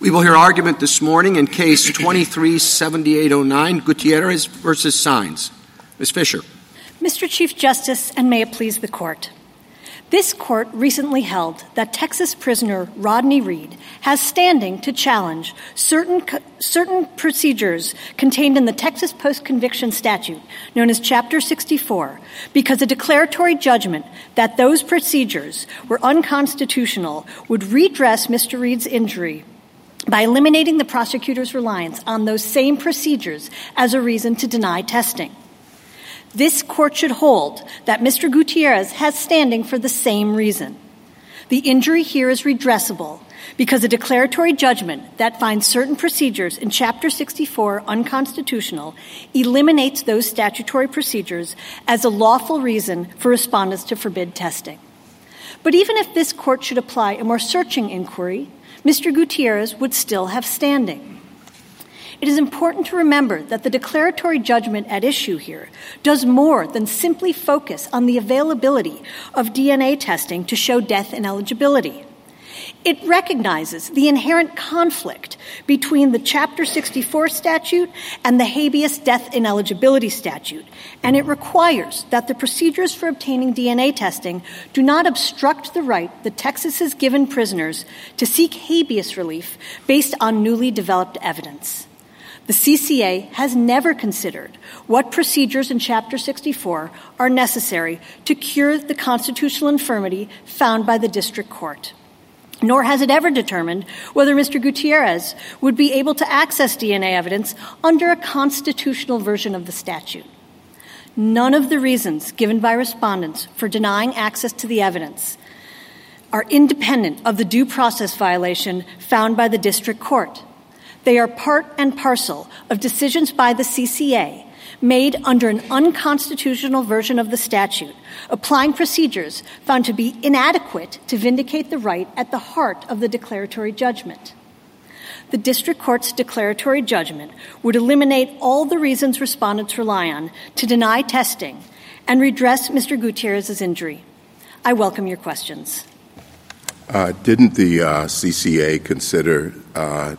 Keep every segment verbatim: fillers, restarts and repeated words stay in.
We will hear argument this morning in Case twenty-three seventy-eight oh nine, Gutierrez versus Saenz. Miz Fisher. Mister Chief Justice, and may it please the Court. This Court recently held that Texas prisoner Rodney Reed has standing to challenge certain certain procedures contained in the Texas Post-Conviction Statute, known as Chapter sixty-four, because a declaratory judgment that those procedures were unconstitutional would redress Mister Reed's injury by eliminating the prosecutor's reliance on those same procedures as a reason to deny testing. This Court should hold that Mister Gutierrez has standing for the same reason. The injury here is redressable because a declaratory judgment that finds certain procedures in Chapter sixty-four unconstitutional eliminates those statutory procedures as a lawful reason for respondents to forbid testing. But even if this Court should apply a more searching inquiry, Mister Gutierrez would still have standing. It is important to remember that the declaratory judgment at issue here does more than simply focus on the availability of D N A testing to show death ineligibility. It recognizes the inherent conflict between the Chapter sixty-four statute and the habeas death ineligibility statute, and it requires that the procedures for obtaining D N A testing do not obstruct the right that Texas has given prisoners to seek habeas relief based on newly developed evidence. The C C A has never considered what procedures in Chapter sixty-four are necessary to cure the constitutional infirmity found by the district court. Nor has it ever determined whether Mister Gutierrez would be able to access D N A evidence under a constitutional version of the statute. None of the reasons given by respondents for denying access to the evidence are independent of the due process violation found by the district court. They are part and parcel of decisions by the C C A made under an unconstitutional version of the statute, applying procedures found to be inadequate to vindicate the right at the heart of the declaratory judgment. The district court's declaratory judgment would eliminate all the reasons respondents rely on to deny testing and redress Mister Gutierrez's injury. I welcome your questions. Uh, didn't the uh, C C A consider uh,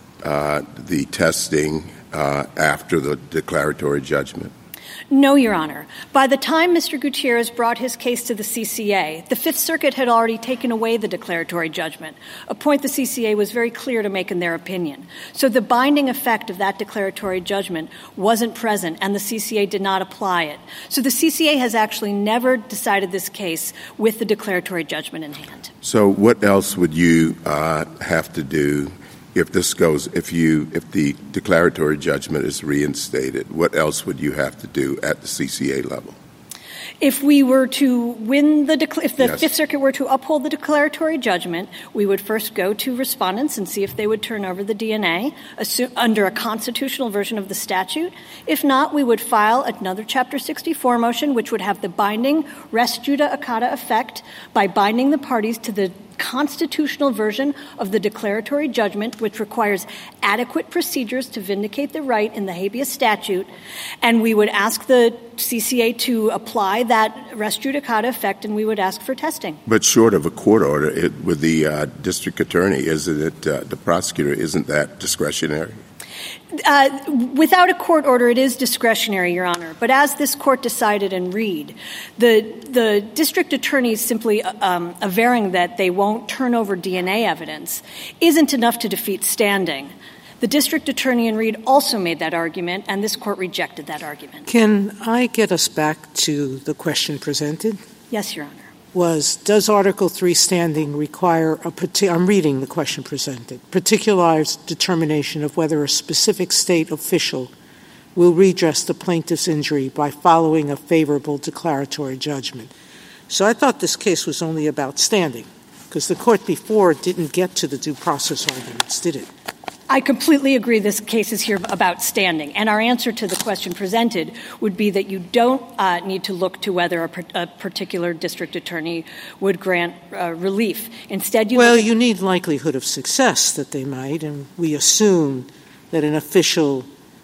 uh, the testing Uh, after the declaratory judgment? No, Your Honor. By the time Mister Gutierrez brought his case to the C C A, the Fifth Circuit had already taken away the declaratory judgment, a point the C C A was very clear to make in their opinion. So the binding effect of that declaratory judgment wasn't present, and the C C A did not apply it. So the C C A has actually never decided this case with the declaratory judgment in hand. So what else would you uh, have to do if this goes, if you, if the declaratory judgment is reinstated? What else would you have to do at the C C A level? If we were to win the, decla- if the yes. Fifth Circuit were to uphold the declaratory judgment, we would first go to respondents and see if they would turn over the D N A assume, under a constitutional version of the statute. If not, we would file another Chapter sixty-four motion, which would have the binding res judicata effect by binding the parties to the constitutional version of the declaratory judgment, which requires adequate procedures to vindicate the right in the habeas statute, and we would ask the C C A to apply that res judicata effect, and we would ask for testing. But short of a court order, it, with the uh, district attorney, isn't it, uh, the prosecutor, isn't that discretionary? Uh, without a court order, it is discretionary, Your Honor. But as this court decided in Reed, the the district attorneys simply um, averring that they won't turn over D N A evidence isn't enough to defeat standing. The district attorney in Reed also made that argument, and this court rejected that argument. Can I get us back to the question presented? Yes, Your Honor. Was, does Article three standing require a – I'm reading the question presented – particularized determination of whether a specific state official will redress the plaintiff's injury by following a favorable declaratory judgment? So I thought this case was only about standing, because the court before didn't get to the due process arguments, did it? I completely agree this case is here about standing. And our answer to the question presented would be that you don't uh, need to look to whether a, a particular district attorney would grant uh, relief. Instead, you Well, look at- you need likelihood of success that they might, and we assume that an official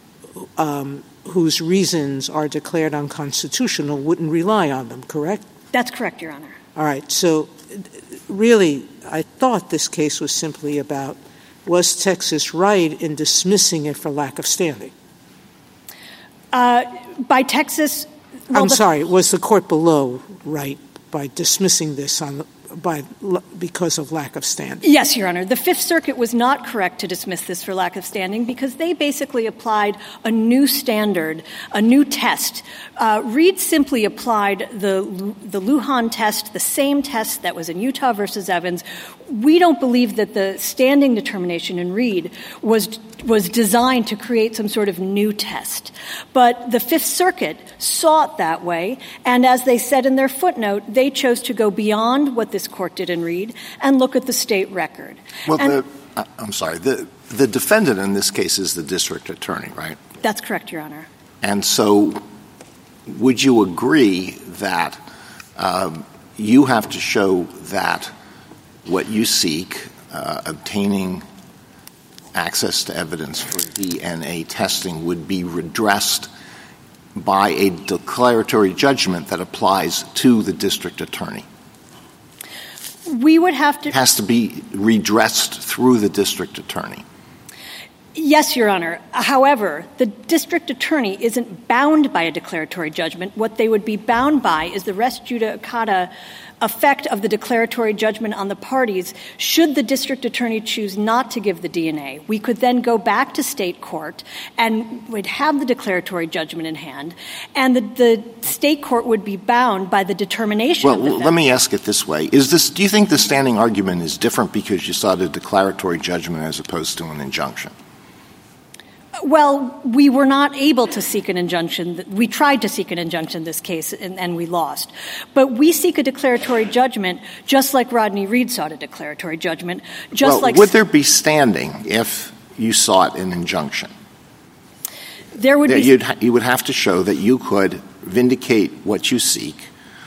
um, whose reasons are declared unconstitutional wouldn't rely on them, correct? That's correct, Your Honor. All right. So really, I thought this case was simply about was Texas right in dismissing it for lack of standing? Uh, by Texas... Well, I'm the, sorry, was the court below right by dismissing this on by because of lack of standing? Yes, Your Honor. The Fifth Circuit was not correct to dismiss this for lack of standing because they basically applied a new standard, a new test. Uh, Reed simply applied the the Lujan test, the same test that was in Utah versus Evans. We don't believe that the standing determination in Reed was was designed to create some sort of new test. But the Fifth Circuit saw it that way, and as they said in their footnote, they chose to go beyond what this court did in Reed and look at the state record. Well, and, the, uh, I'm sorry. The, the defendant in this case is the district attorney, right? That's correct, Your Honor. And so would you agree that um, you have to show that what you seek, uh, obtaining access to evidence for D N A testing, would be redressed by a declaratory judgment that applies to the district attorney? We would have to... It has to be redressed through the district attorney. Yes, Your Honor. However, the district attorney isn't bound by a declaratory judgment. What they would be bound by is the res judicata effect of the declaratory judgment on the parties should the district attorney choose not to give the D N A. We could then go back to state court and would have the declaratory judgment in hand, and the, the state court would be bound by the determination well, of the Well, let me ask it this way. Is this, do you think the standing argument is different because you sought a declaratory judgment as opposed to an injunction? Well, we were not able to seek an injunction. We tried to seek an injunction in this case, and, and we lost. But we seek a declaratory judgment just like Rodney Reed sought a declaratory judgment. Just well, like would there be standing if you sought an injunction? There would that be. You'd ha- you would have to show that you could vindicate what you seek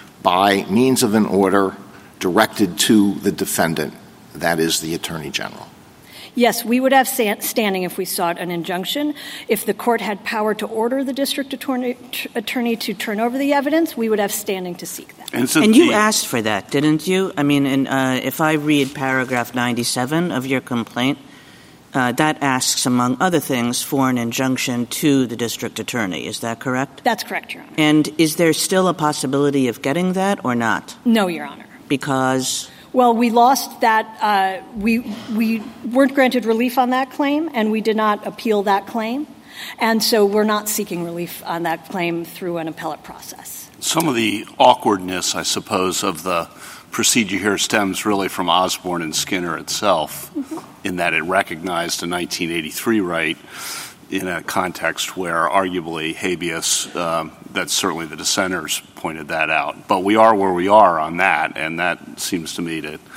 by means of an order directed to the defendant, that is the Attorney General. Yes, we would have standing if we sought an injunction. If the court had power to order the district attorney, attorney to turn over the evidence, we would have standing to seek that. And, so and you the, asked for that, didn't you? I mean, in, uh, if I read paragraph ninety-seven of your complaint, uh, that asks, among other things, for an injunction to the district attorney. Is that correct? That's correct, Your Honor. And is there still a possibility of getting that or not? No, Your Honor. Because... Well, we lost that. Uh, we we weren't granted relief on that claim, and we did not appeal that claim. And so we're not seeking relief on that claim through an appellate process. Some of the awkwardness, I suppose, of the procedure here stems really from Osborne and Skinner itself, mm-hmm. in that it recognized a nineteen eighty-three right in a context where arguably habeas, um, that's certainly the dissenters pointed that out. But we are where we are on that, and that seems to me to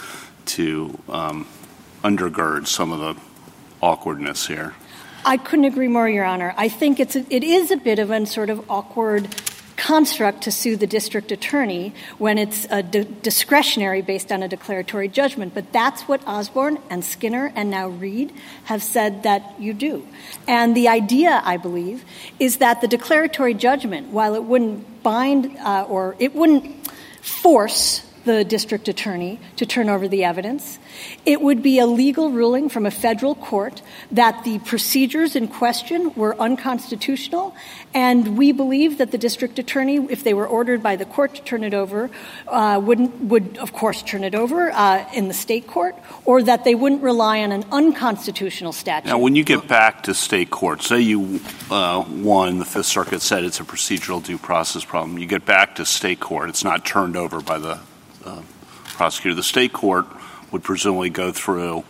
to um, undergird some of the awkwardness here. I couldn't agree more, Your Honor. I think it's a, it is a bit of a sort of awkward construct to sue the district attorney when it's a d- discretionary based on a declaratory judgment. But that's what Osborne and Skinner and now Reed have said that you do. And the idea, I believe, is that the declaratory judgment, while it wouldn't bind uh, or it wouldn't force the district attorney to turn over the evidence, it would be a legal ruling from a federal court that the procedures in question were unconstitutional, and we believe that the district attorney, if they were ordered by the court to turn it over, uh, wouldn't would of course turn it over uh, in the state court, or that they wouldn't rely on an unconstitutional statute. Now, when you get back to state court, say you uh, won, the Fifth Circuit said it's a procedural due process problem. You get back to state court, it's not turned over by the uh, prosecutor. The state court would presumably go through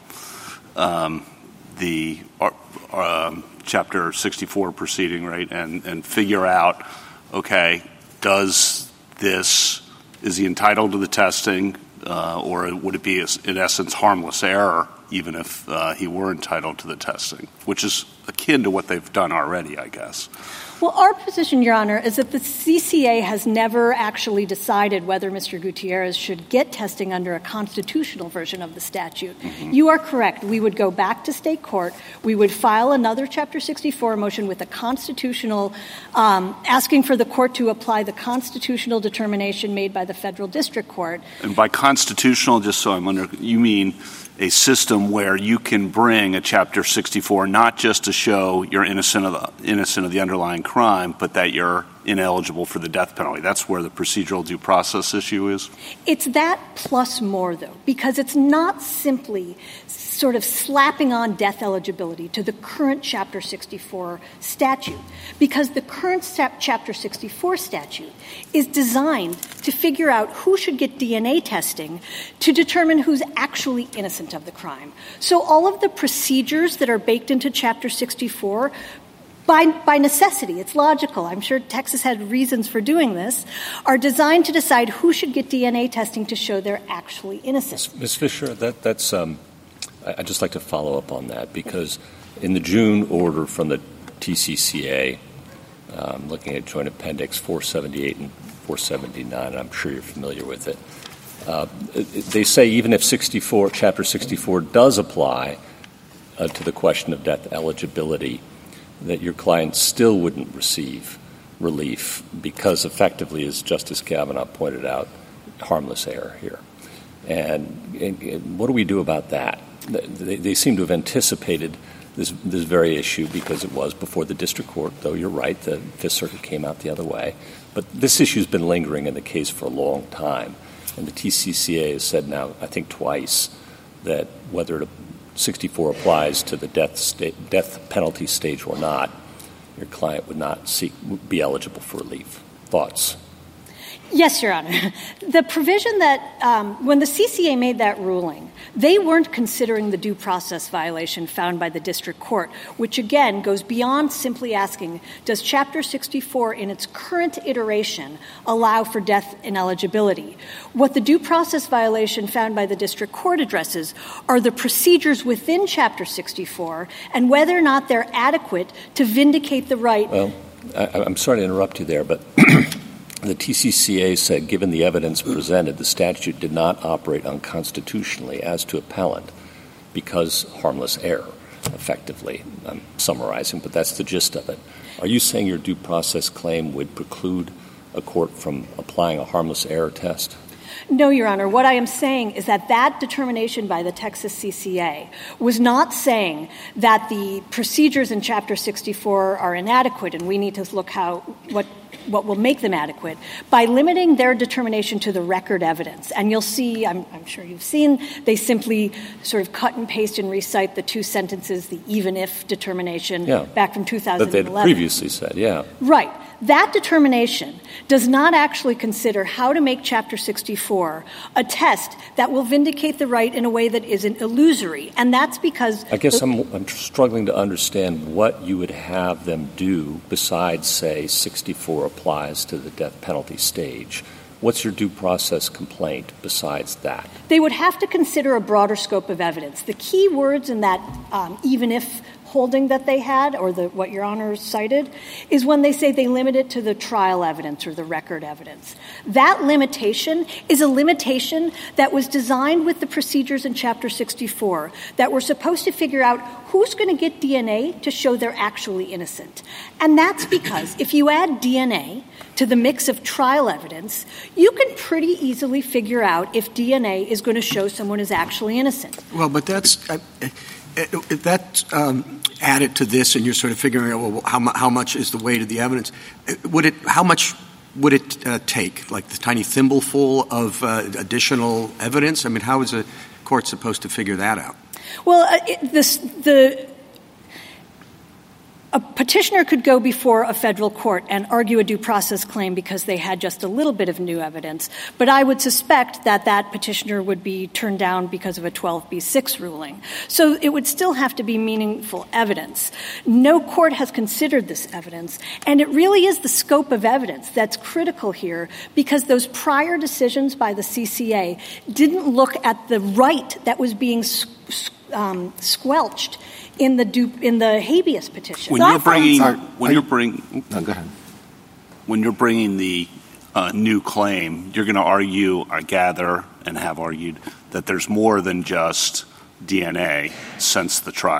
um, the uh, um, Chapter sixty-four proceeding, right, and, and figure out, okay, does this, is he entitled to the testing, uh, or would it be, in essence, harmless error, even if uh, he were entitled to the testing, which is akin to what they've done already, I guess. Well, our position, Your Honor, is that the C C A has never actually decided whether Mister Gutierrez should get testing under a constitutional version of the statute. Mm-hmm. You are correct. We would go back to state court. We would file another Chapter sixty-four motion with a constitutional, um, asking for the court to apply the constitutional determination made by the federal district court. And by constitutional, just so I'm under, you mean a system system where you can bring a Chapter sixty-four not just to show you're innocent of the innocent of the underlying crime, but that you're ineligible for the death penalty. That's where the procedural due process issue is. It's that plus more, though, because it's not simply sort of slapping on death eligibility to the current Chapter sixty-four statute, because the current Chapter sixty-four statute is designed to figure out who should get D N A testing to determine who's actually innocent of the crime. So all of the procedures that are baked into Chapter sixty-four, by, by necessity, it's logical, I'm sure Texas had reasons for doing this, are designed to decide who should get D N A testing to show they're actually innocent. Miz Fisher, that, that's um, I'd just like to follow up on that, because in the June order from the T C C A, um, looking at Joint Appendix four seventy-eight and four seventy-nine, I'm sure you're familiar with it, uh, they say even if sixty-four, Chapter sixty-four does apply uh, to the question of death eligibility, that your client still wouldn't receive relief because effectively, as Justice Kavanaugh pointed out, harmless error here. And, and, and what do we do about that? They, they seem to have anticipated this, this very issue because it was before the district court, though you're right, the Fifth Circuit came out the other way. But this issue has been lingering in the case for a long time. And the T C C A has said now, I think twice, that whether sixty-four applies to the death, sta- death penalty stage or not, your client would not seek, would be eligible for relief. Thoughts? Yes, Your Honor. The provision that um, when the C C A made that ruling, they weren't considering the due process violation found by the district court, which again goes beyond simply asking, does Chapter sixty-four in its current iteration allow for death ineligibility? What the due process violation found by the district court addresses are the procedures within Chapter sixty-four and whether or not they're adequate to vindicate the right. Well, I, I'm sorry to interrupt you there, but the T C C A said, given the evidence presented, the statute did not operate unconstitutionally as to appellant because harmless error, effectively. I'm summarizing, but that's the gist of it. Are you saying your due process claim would preclude a court from applying a harmless error test? No, Your Honor. What I am saying is that that determination by the Texas C C A was not saying that the procedures in Chapter sixty-four are inadequate and we need to look how what what will make them adequate by limiting their determination to the record evidence. And you'll see, I'm, I'm sure you've seen, they simply sort of cut and paste and recite the two sentences, the even if determination yeah. back from two thousand eleven. That they had previously said, yeah. Right. That determination does not actually consider how to make Chapter sixty-four a test that will vindicate the right in a way that isn't illusory. And that's because I guess the, I'm, I'm struggling to understand what you would have them do besides, say, sixty-four applies to the death penalty stage. What's your due process complaint besides that? They would have to consider a broader scope of evidence. The key words in that um, even if holding that they had, or the, what Your Honor cited, is when they say they limit it to the trial evidence or the record evidence. That limitation is a limitation that was designed with the procedures in Chapter sixty-four that were supposed to figure out who's going to get D N A to show they're actually innocent. And that's because if you add D N A to the mix of trial evidence, you can pretty easily figure out if D N A is going to show someone is actually innocent. Well, but that's uh, if that's um, added to this, and you're sort of figuring out well, how, mu- how much is the weight of the evidence. Would it? How much would it uh, take? Like the tiny thimbleful of uh, additional evidence? I mean, how is a court supposed to figure that out? Well, uh, it, this, the. A petitioner could go before a federal court and argue a due process claim because they had just a little bit of new evidence. But I would suspect that that petitioner would be turned down because of a twelve B six ruling. So it would still have to be meaningful evidence. No court has considered this evidence, and it really is the scope of evidence that's critical here because those prior decisions by the C C A didn't look at the right that was being um, squelched in the du- in the habeas petition. When you're bringing, are, when are you're you, bringing, no, go ahead. When you're bringing the uh, new claim, you're going to argue, I gather, and have argued that there's more than just D N A since the trial.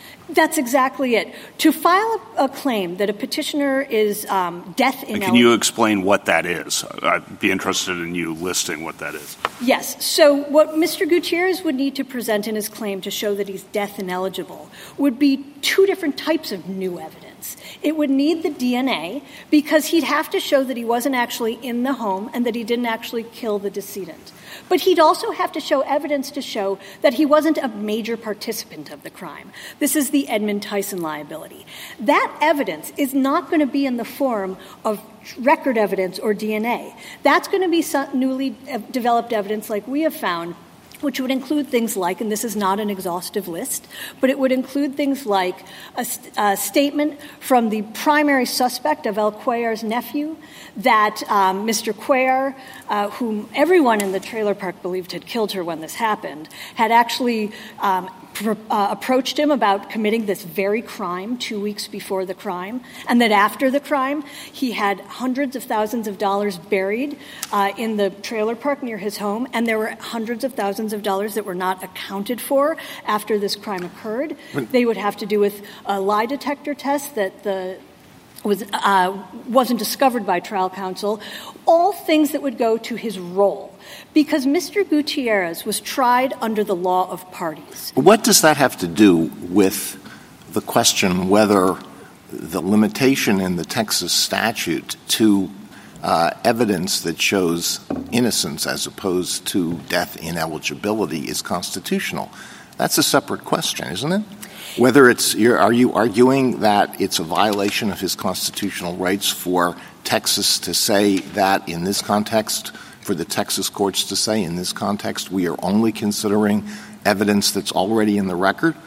That's exactly it. To file a, a claim that a petitioner is um, death ineligible. Can you explain what that is? I'd be interested in you listing what that is. Yes. So what Mister Gutierrez would need to present in his claim to show that he's death ineligible would be two different types of new evidence. It would need the D N A because he'd have to show that he wasn't actually in the home and that he didn't actually kill the decedent. But he'd also have to show evidence to show that he wasn't a major participant of the crime. This is the Edmund Tyson liability. That evidence is not going to be in the form of record evidence or D N A. That's going to be some newly developed evidence like we have found, which would include things like, and this is not an exhaustive list, but it would include things like a, a statement from the primary suspect of El Cuellar's nephew that um, Mister Cuellar, uh, whom everyone in the trailer park believed had killed her when this happened, had actually um, pr- uh, approached him about committing this very crime two weeks before the crime, and that after the crime, he had hundreds of thousands of dollars buried uh, in the trailer park near his home, and there were hundreds of thousands of dollars that were not accounted for after this crime occurred. They would have to do with a lie detector test that the was uh, wasn't discovered by trial counsel, all things that would go to his role. Because Mister Gutierrez was tried under the law of parties. What does that have to do with the question whether the limitation in the Texas statute to uh, evidence that shows innocence as opposed to death ineligibility is constitutional? That's a separate question, isn't it? Whether it's you're, are you arguing that it's a violation of his constitutional rights for Texas to say that in this context, for the Texas courts to say in this context, we are only considering evidence that's already in the record?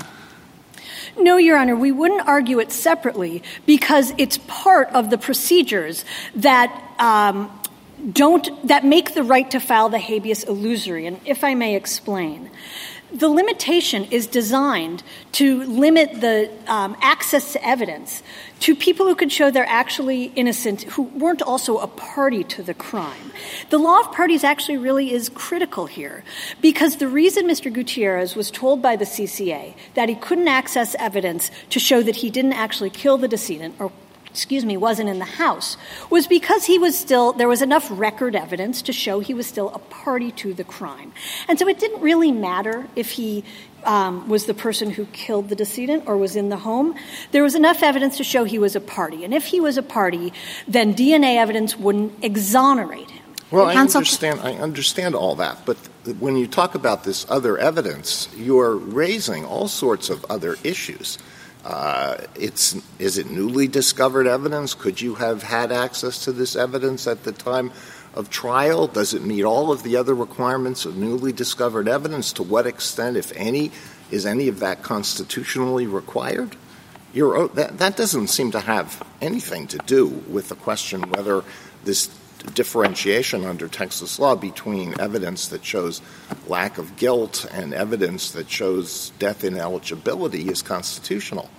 No, Your Honor, we wouldn't argue it separately because it's part of the procedures that um, don't that make the right to file the habeas illusory. And if I may explain. The limitation is designed to limit the um, access to evidence to people who could show they're actually innocent, who weren't also a party to the crime. The law of parties actually really is critical here, because the reason Mister Gutierrez was told by the C C A that he couldn't access evidence to show that he didn't actually kill the decedent, or excuse me, wasn't in the house, was because he was still, there was enough record evidence to show he was still a party to the crime. And so it didn't really matter if he um, was the person who killed the decedent or was in the home. There was enough evidence to show he was a party. And if he was a party, then D N A evidence wouldn't exonerate him. Well, I understand, I understand all that. But when you talk about this other evidence, you're raising all sorts of other issues. Uh, it's is it newly discovered evidence? Could you have had access to this evidence at the time of trial? Does it meet all of the other requirements of newly discovered evidence? To what extent, if any, is any of that constitutionally required? You're, that, that doesn't seem to have anything to do with the question whether this differentiation under Texas law between evidence that shows lack of guilt and evidence that shows death ineligibility is constitutional.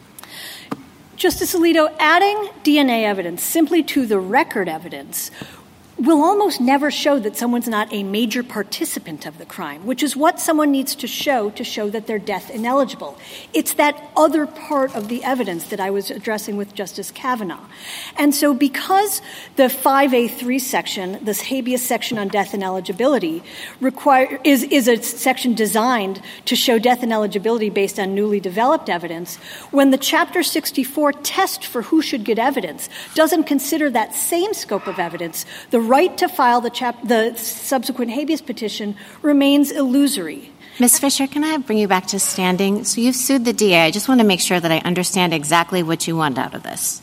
Justice Alito, adding D N A evidence simply to the record evidence will almost never show that someone's not a major participant of the crime, which is what someone needs to show to show that they're death ineligible. It's that other part of the evidence that I was addressing with Justice Kavanaugh. And so because the five A three section, this habeas section on death ineligibility, require, is, is a section designed to show death ineligibility based on newly developed evidence, when the Chapter sixty-four test for who should get evidence doesn't consider that same scope of evidence, the right to file the, chap- the subsequent habeas petition remains illusory. Miz Fisher, can I bring you back to standing? So you've sued the D A. I just want to make sure that I understand exactly what you want out of this.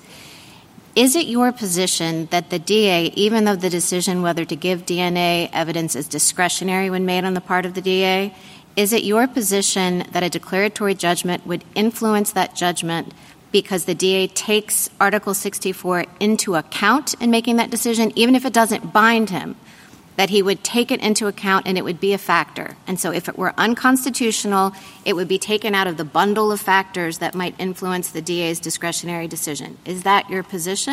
Is it your position that the D A, even though the decision whether to give D N A evidence is discretionary when made on the part of the D A, is it your position that a declaratory judgment would influence that judgment because the D A takes Article sixty-four into account in making that decision, even if it doesn't bind him, that he would take it into account and it would be a factor? And so if it were unconstitutional, it would be taken out of the bundle of factors that might influence the D A's discretionary decision. Is that your position?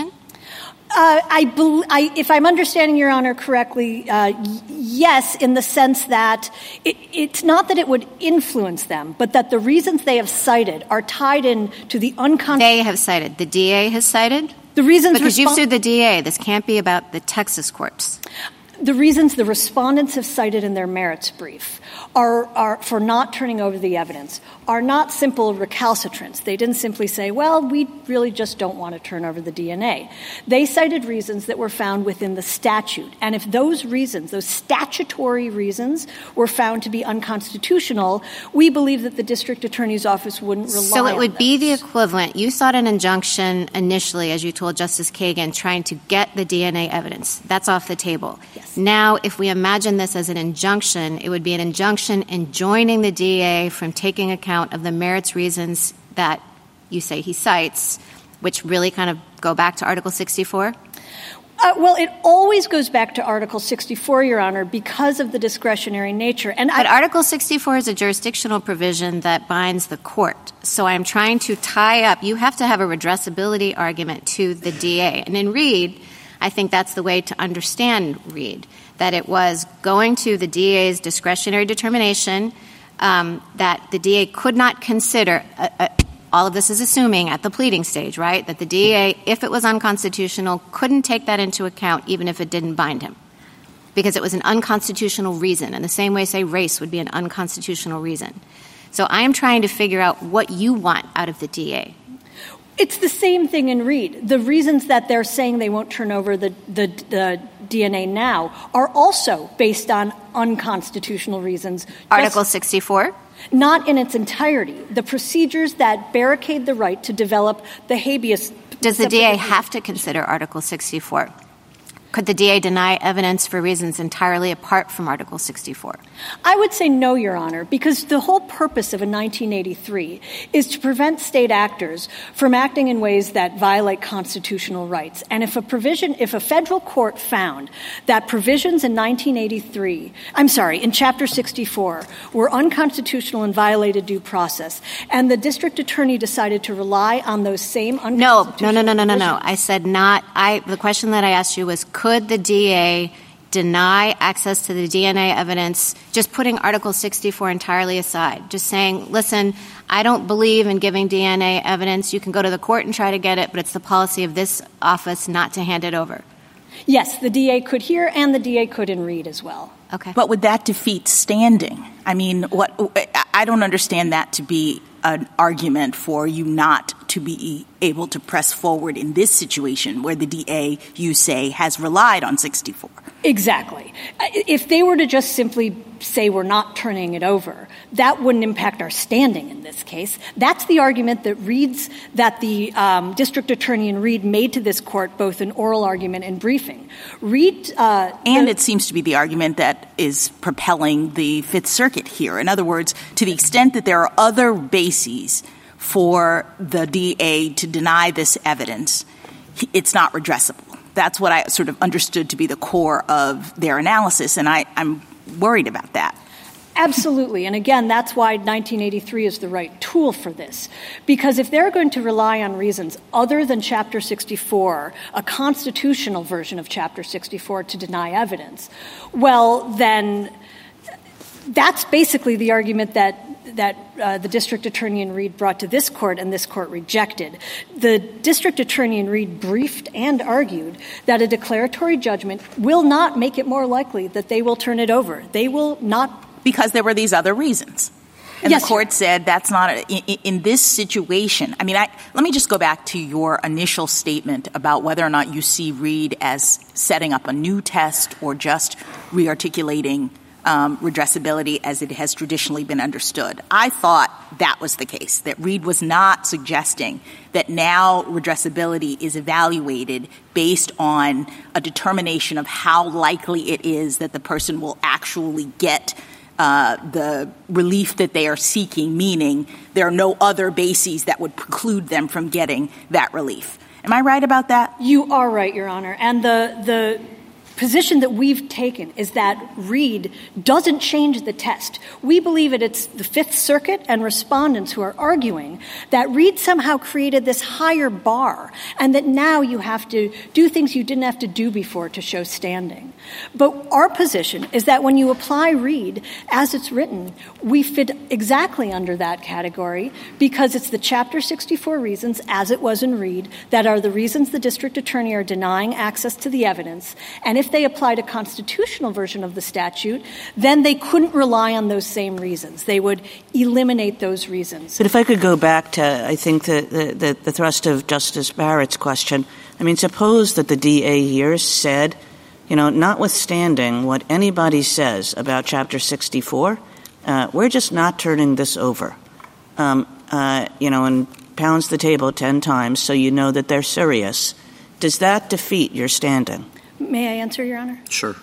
Uh, I, be- I, if I'm understanding Your Honor correctly, uh, y- yes, in the sense that it, it's not that it would influence them, but that the reasons they have cited are tied in to the unconstitutional. They have cited. The D A has cited? The reasons Because respon- you've sued the D A. This can't be about the Texas courts. The reasons the respondents have cited in their merits brief are, are for not turning over the evidence are not simple recalcitrants. They didn't simply say, well, we really just don't want to turn over the D N A. They cited reasons that were found within the statute. And if those reasons, those statutory reasons, were found to be unconstitutional, we believe that the district attorney's office wouldn't rely on So it would those. be the equivalent. You sought an injunction initially, as you told Justice Kagan, trying to get the D N A evidence. That's off the table. Yes. Now, if we imagine this as an injunction, it would be an injunction enjoining the D A from taking account of the merits reasons that you say he cites, which really kind of go back to Article sixty-four? Uh, well, it always goes back to Article sixty-four, Your Honor, because of the discretionary nature. And But I, Article sixty-four is a jurisdictional provision that binds the court. So I'm trying to tie up – you have to have a redressability argument to the D A. And in Reed, I think that's the way to understand Reed, that it was going to the D A's discretionary determination um, that the D A could not consider uh, – uh, all of this is assuming at the pleading stage, right, that the D A, if it was unconstitutional, couldn't take that into account even if it didn't bind him because it was an unconstitutional reason. In the same way, say, race would be an unconstitutional reason. So I am trying to figure out what you want out of the D A. It's the same thing in Reed. The reasons that they're saying they won't turn over the, the, the D N A now are also based on unconstitutional reasons. Article sixty-four? Not in its entirety. The procedures that barricade the right to develop the habeas. Does the D A have to consider Article sixty-four? Could the D A deny evidence for reasons entirely apart from Article sixty-four? I would say no, Your Honor, because the whole purpose of a nineteen eighty-three is to prevent state actors from acting in ways that violate constitutional rights. And if a provision, if a federal court found that provisions in nineteen eighty-three, I'm sorry, in Chapter sixty-four were unconstitutional and violated due process, and the district attorney decided to rely on those same unconstitutional No, no, no, no, no, no, no. I said not. I. The question that I asked you was, could the D A deny access to the D N A evidence, just putting Article sixty-four entirely aside, just saying, listen, I don't believe in giving D N A evidence. You can go to the court and try to get it, but it's the policy of this office not to hand it over. Yes, the D A could hear, and the D A could in Reed as well. Okay. But would that defeat standing? I mean, what I don't understand that to be an argument for you not to be able to press forward in this situation where the D A, you say, has relied on sixty-four. Exactly. If they were to just simply say we're not turning it over, that wouldn't impact our standing in this case. That's the argument that Reed's, that the um, district attorney in Reed made to this court, both in oral argument and briefing. Reed, uh, and the, it seems to be the argument that is propelling the Fifth Circuit here. In other words, to the extent that there are other bases for the D A to deny this evidence, it's not redressable. That's what I sort of understood to be the core of their analysis, and I, I'm worried about that. Absolutely. And again, that's why nineteen eighty-three is the right tool for this. Because if they're going to rely on reasons other than Chapter sixty-four, a constitutional version of Chapter sixty-four to deny evidence, well, then that's basically the argument that that uh, the district attorney in Reed brought to this court and this court rejected. The district attorney in Reed briefed and argued that a declaratory judgment will not make it more likely that they will turn it over. They will not. Because there were these other reasons. And yes, the court said that's not a, in, in this situation. I mean, I, let me just go back to your initial statement about whether or not you see Reed as setting up a new test or just rearticulating Um, redressability as it has traditionally been understood. I thought that was the case, that Reed was not suggesting that now redressability is evaluated based on a determination of how likely it is that the person will actually get uh, the relief that they are seeking, meaning there are no other bases that would preclude them from getting that relief. Am I right about that? You are right, Your Honor. And the the position that we've taken is that Reed doesn't change the test. We believe that it's the Fifth Circuit and respondents who are arguing that Reed somehow created this higher bar and that now you have to do things you didn't have to do before to show standing. But our position is that when you apply Reed as it's written, we fit exactly under that category because it's the Chapter sixty-four reasons, as it was in Reed, that are the reasons the district attorney are denying access to the evidence. And if they applied a constitutional version of the statute, then they couldn't rely on those same reasons. They would eliminate those reasons. But if I could go back to, I think, the, the, the thrust of Justice Barrett's question, I mean, suppose that the D A here said, you know, notwithstanding what anybody says about Chapter sixty-four, uh, we're just not turning this over, um, uh, you know, and pounds the table ten times so you know that they're serious. Does that defeat your standing? May I answer, Your Honor? Sure.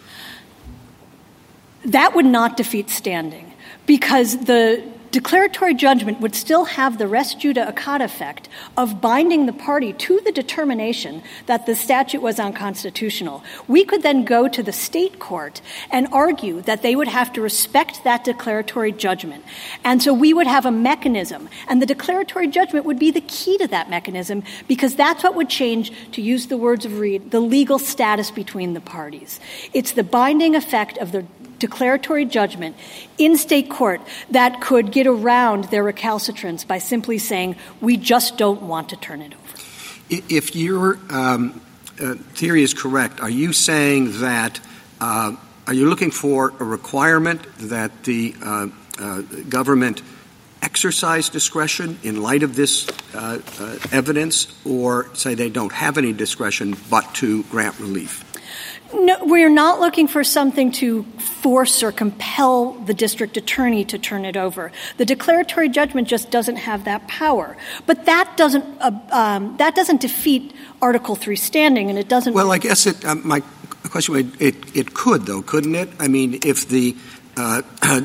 That would not defeat standing because the declaratory judgment would still have the res judicata effect of binding the party to the determination that the statute was unconstitutional. We could then go to the state court and argue that they would have to respect that declaratory judgment. And so we would have a mechanism, and the declaratory judgment would be the key to that mechanism because that's what would change, to use the words of Reed, the legal status between the parties. It's the binding effect of the declaratory judgment in state court that could get around their recalcitrance by simply saying, we just don't want to turn it over. If your um, uh, theory is correct, are you saying that, uh, are you looking for a requirement that the uh, uh, government exercise discretion in light of this uh, uh, evidence, or say they don't have any discretion but to grant relief? No, we're not looking for something to force or compel the district attorney to turn it over. The declaratory judgment just doesn't have that power. But that doesn't uh, um, that doesn't defeat Article three standing, and it doesn't. Well, I guess it. Um, my question: it, it it could, though, couldn't it? I mean, if the uh, uh,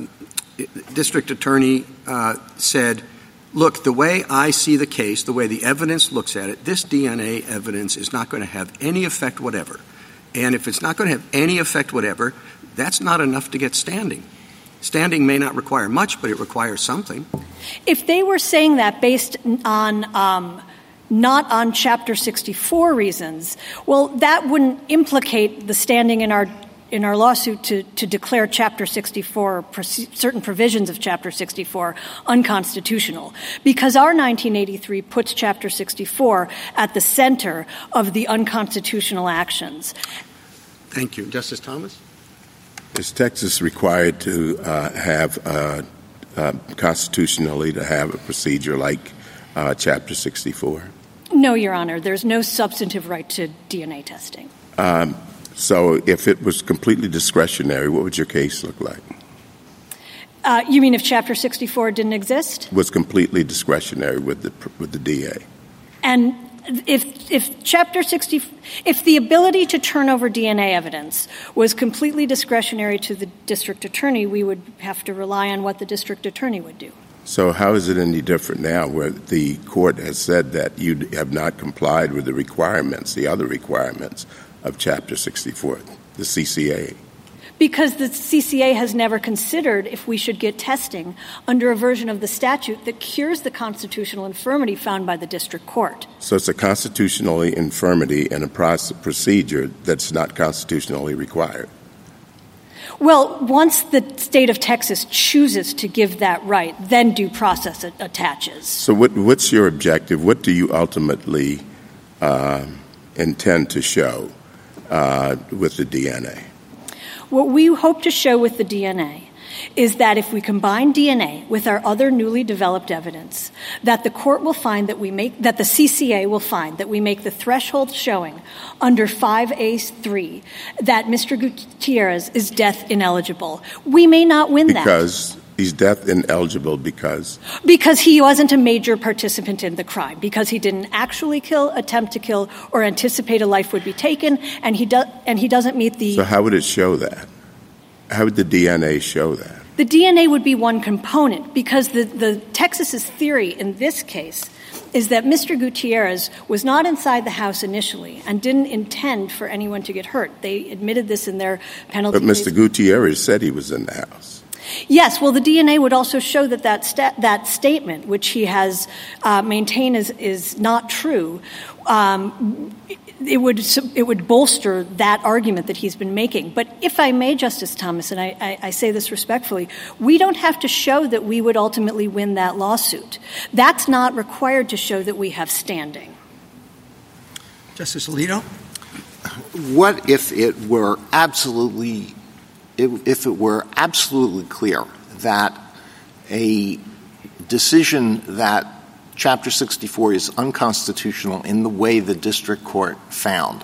district attorney uh, said, "Look, the way I see the case, the way the evidence looks at it, this D N A evidence is not going to have any effect whatever." And if it's not going to have any effect whatever, that's not enough to get standing. Standing may not require much, but it requires something. If they were saying that based on um, not on Chapter sixty-four reasons, well, that wouldn't implicate the standing in our in our lawsuit to, to declare Chapter sixty-four, certain provisions of Chapter sixty-four unconstitutional, because our nineteen eighty-three puts Chapter sixty-four at the center of the unconstitutional actions. Thank you. Justice Thomas? Is Texas required to uh, have, uh, uh, constitutionally, to have a procedure like uh, Chapter sixty-four? No, Your Honor. There's no substantive right to D N A testing. Um, So if it was completely discretionary, what would your case look like? Uh, you mean if Chapter sixty-four didn't exist? Was completely discretionary with the with the D A. And if if Chapter sixty, if the ability to turn over D N A evidence was completely discretionary to the district attorney, we would have to rely on what the district attorney would do. So how is it any different now where the court has said that you have not complied with the requirements, the other requirements of Chapter sixty-four, the C C A? Because the C C A has never considered if we should get testing under a version of the statute that cures the constitutional infirmity found by the district court. So it's a constitutional infirmity and a process, procedure that's not constitutionally required. Well, once the state of Texas chooses to give that right, then due process attaches. So what, what's your objective? What do you ultimately uh, intend to show uh, with the D N A? What we hope to show with the D N A is that if we combine D N A with our other newly developed evidence, that the court will find that we make, that the C C A will find that we make the threshold showing under five A three that Mister Gutierrez is death ineligible. We may not win because that. Because he's death ineligible because? Because he wasn't a major participant in the crime, because he didn't actually kill, attempt to kill, or anticipate a life would be taken, and he, do- and he doesn't meet the... So how would it show that? How would the D N A show that? The D N A would be one component, because the, the Texas's theory in this case is that Mister Gutierrez was not inside the house initially and didn't intend for anyone to get hurt. They admitted this in their penalty. But Mister Gutierrez said he was in the house. Yes, well, the D N A would also show that that, sta- that statement, which he has uh, maintained is, is not true, um, it would it would bolster that argument that he's been making. But if I may, Justice Thomas, and I, I, I say this respectfully, we don't have to show that we would ultimately win that lawsuit. That's not required to show that we have standing. Justice Alito? What if it were absolutely if it were absolutely clear that a decision that Chapter sixty-four is unconstitutional in the way the district court found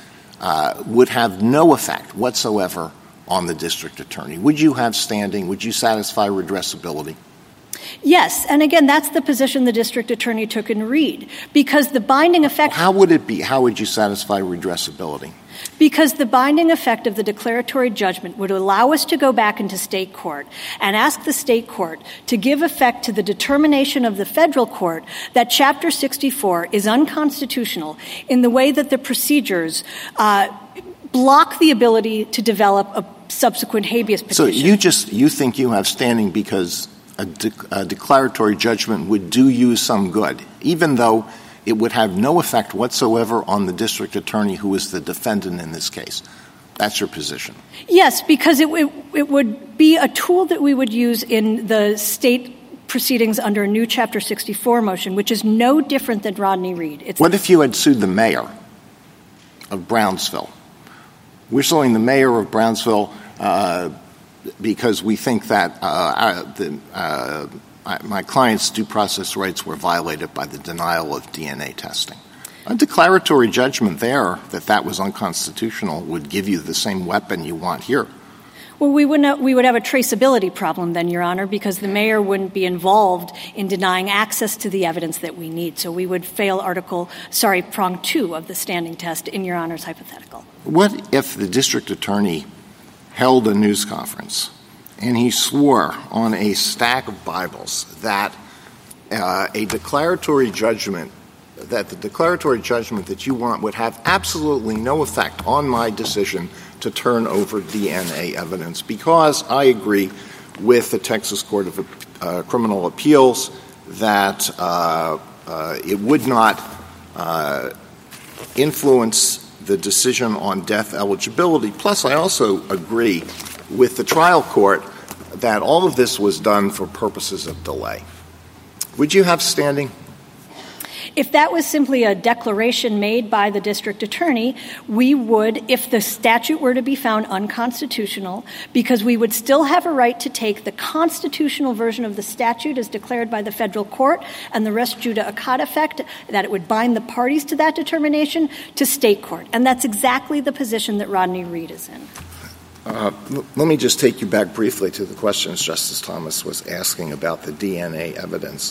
uh, would have no effect whatsoever on the district attorney? Would you have standing? Would you satisfy redressability? Yes, and again, that's the position the district attorney took in Reed, because the binding effect— How would it be? How would you satisfy redressability? Because the binding effect of the declaratory judgment would allow us to go back into state court and ask the state court to give effect to the determination of the federal court that Chapter sixty-four is unconstitutional in the way that the procedures uh, block the ability to develop a subsequent habeas petition. So you just you think you have standing because a, de- a declaratory judgment would do you some good, even though it would have no effect whatsoever on the district attorney who is the defendant in this case. That's your position. Yes, because it, it, it would be a tool that we would use in the state proceedings under a new Chapter sixty-four motion, which is no different than Rodney Reed. It's what if you had sued the mayor of Brownsville? We're suing the mayor of Brownsville uh, because we think that uh, the uh, my client's due process rights were violated by the denial of D N A testing. A declaratory judgment there that that was unconstitutional would give you the same weapon you want here. Well, we would not, we would have a traceability problem then, Your Honor, because the mayor wouldn't be involved in denying access to the evidence that we need. So we would fail Article, sorry, prong two of the standing test in Your Honor's hypothetical. What if the district attorney held a news conference and he swore on a stack of Bibles that uh, a declaratory judgment, that the declaratory judgment that you want would have absolutely no effect on my decision to turn over D N A evidence because I agree with the Texas Court of uh, Criminal Appeals that uh, uh, it would not uh, influence the decision on death eligibility. Plus, I also agree with the trial court that all of this was done for purposes of delay. Would you have standing? If that was simply a declaration made by the district attorney, we would, if the statute were to be found unconstitutional, because we would still have a right to take the constitutional version of the statute as declared by the federal court and the res judicata effect, that it would bind the parties to that determination, to state court. And that's exactly the position that Rodney Reed is in. Uh, l- let me just take you back briefly to the questions Justice Thomas was asking about the D N A evidence.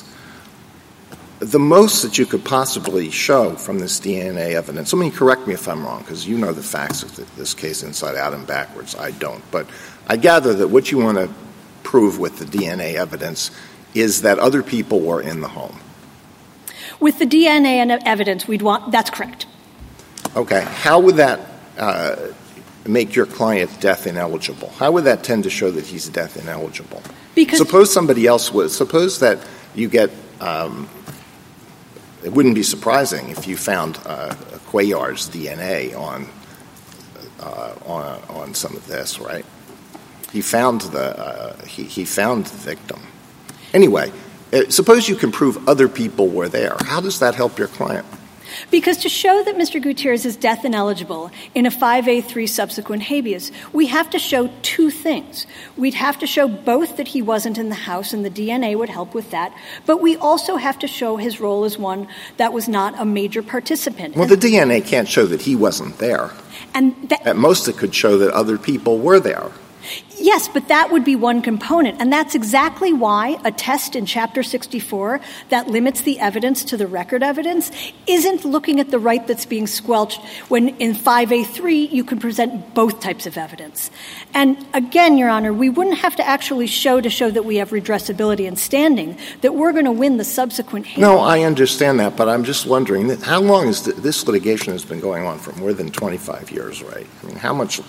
The most that you could possibly show from this D N A evidence, I mean, correct me if I'm wrong, because you know the facts of the, this case inside out and backwards. I don't. But I gather that what you want to prove with the D N A evidence is that other people were in the home. With the D N A and evidence, we'd want — that's correct. Okay. How would that uh, make your client death ineligible? How would that tend to show that he's death ineligible? Because suppose somebody else was. Suppose that you get um, — it wouldn't be surprising if you found uh, Cuellar's D N A on, uh, on on some of this, right? He found the uh, he, he found the victim. Anyway, uh, suppose you can prove other people were there. How does that help your client? Because to show that Mister Gutierrez is death ineligible in a five A three subsequent habeas, we have to show two things. We'd have to show both that he wasn't in the house, and the D N A would help with that, but we also have to show his role as one that was not a major participant. Well, the D N A can't show that he wasn't there. And that, At most, it could show that other people were there. Yes, but that would be one component. And that's exactly why a test in Chapter sixty-four that limits the evidence to the record evidence isn't looking at the right that's being squelched when in five A three you can present both types of evidence. And again, Your Honor, we wouldn't have to actually show to show that we have redressability and standing, that we're going to win the subsequent hearing. No, I understand that, but I'm just wondering, that how long is the, this litigation has been going on for? More than twenty-five years, right? I mean, how much...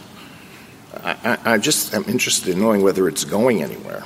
I, I just am interested in knowing whether it's going anywhere.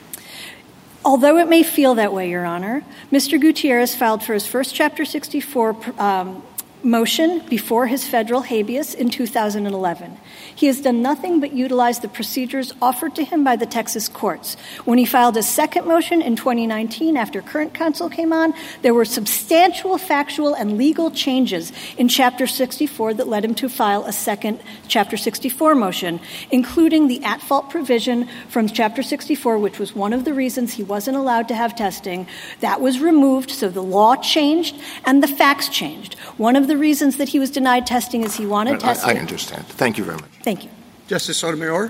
Although it may feel that way, Your Honor, Mister Gutierrez filed for his first Chapter sixty-four um, motion before his federal habeas in two thousand eleven. He has done nothing but utilize the procedures offered to him by the Texas courts. When he filed his second motion in twenty nineteen, after current counsel came on, there were substantial factual and legal changes in Chapter sixty-four that led him to file a second Chapter sixty-four motion, including the at-fault provision from Chapter sixty-four, which was one of the reasons he wasn't allowed to have testing. That was removed, so the law changed and the facts changed. One of the reasons that he was denied testing is he wanted I, testing. I understand. Thank you very much. Thank you. Justice Sotomayor?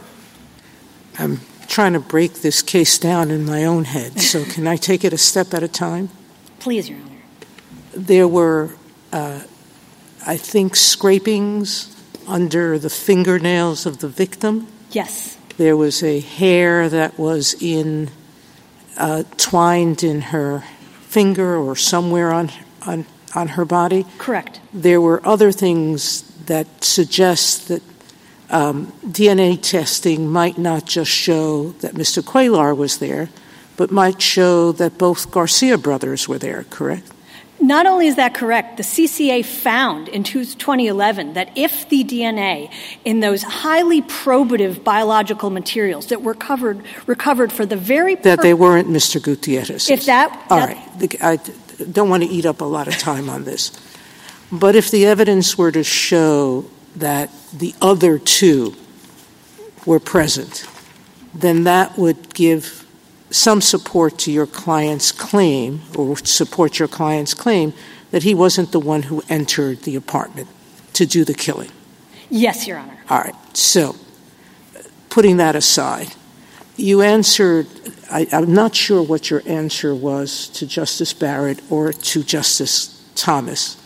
I'm trying to break this case down in my own head, so can I take it a step at a time? Please, Your Honor. There were, uh, I think, scrapings under the fingernails of the victim. Yes. There was a hair that was in uh, twined in her finger or somewhere on on on her body. Correct. There were other things that suggest that um, D N A testing might not just show that Mister Cuellar was there, but might show that both Garcia brothers were there, correct? Not only is that correct, the C C A found in twenty eleven that if the D N A in those highly probative biological materials that were covered, recovered for the very That pur- they weren't Mister Gutierrez. If that... All that right. I don't want to eat up a lot of time on this. But if the evidence were to show that the other two were present, then that would give some support to your client's claim, or support your client's claim, that he wasn't the one who entered the apartment to do the killing. Yes, Your Honor. All right. So, putting that aside, you answered, I, I'm not sure what your answer was to Justice Barrett or to Justice Thomas.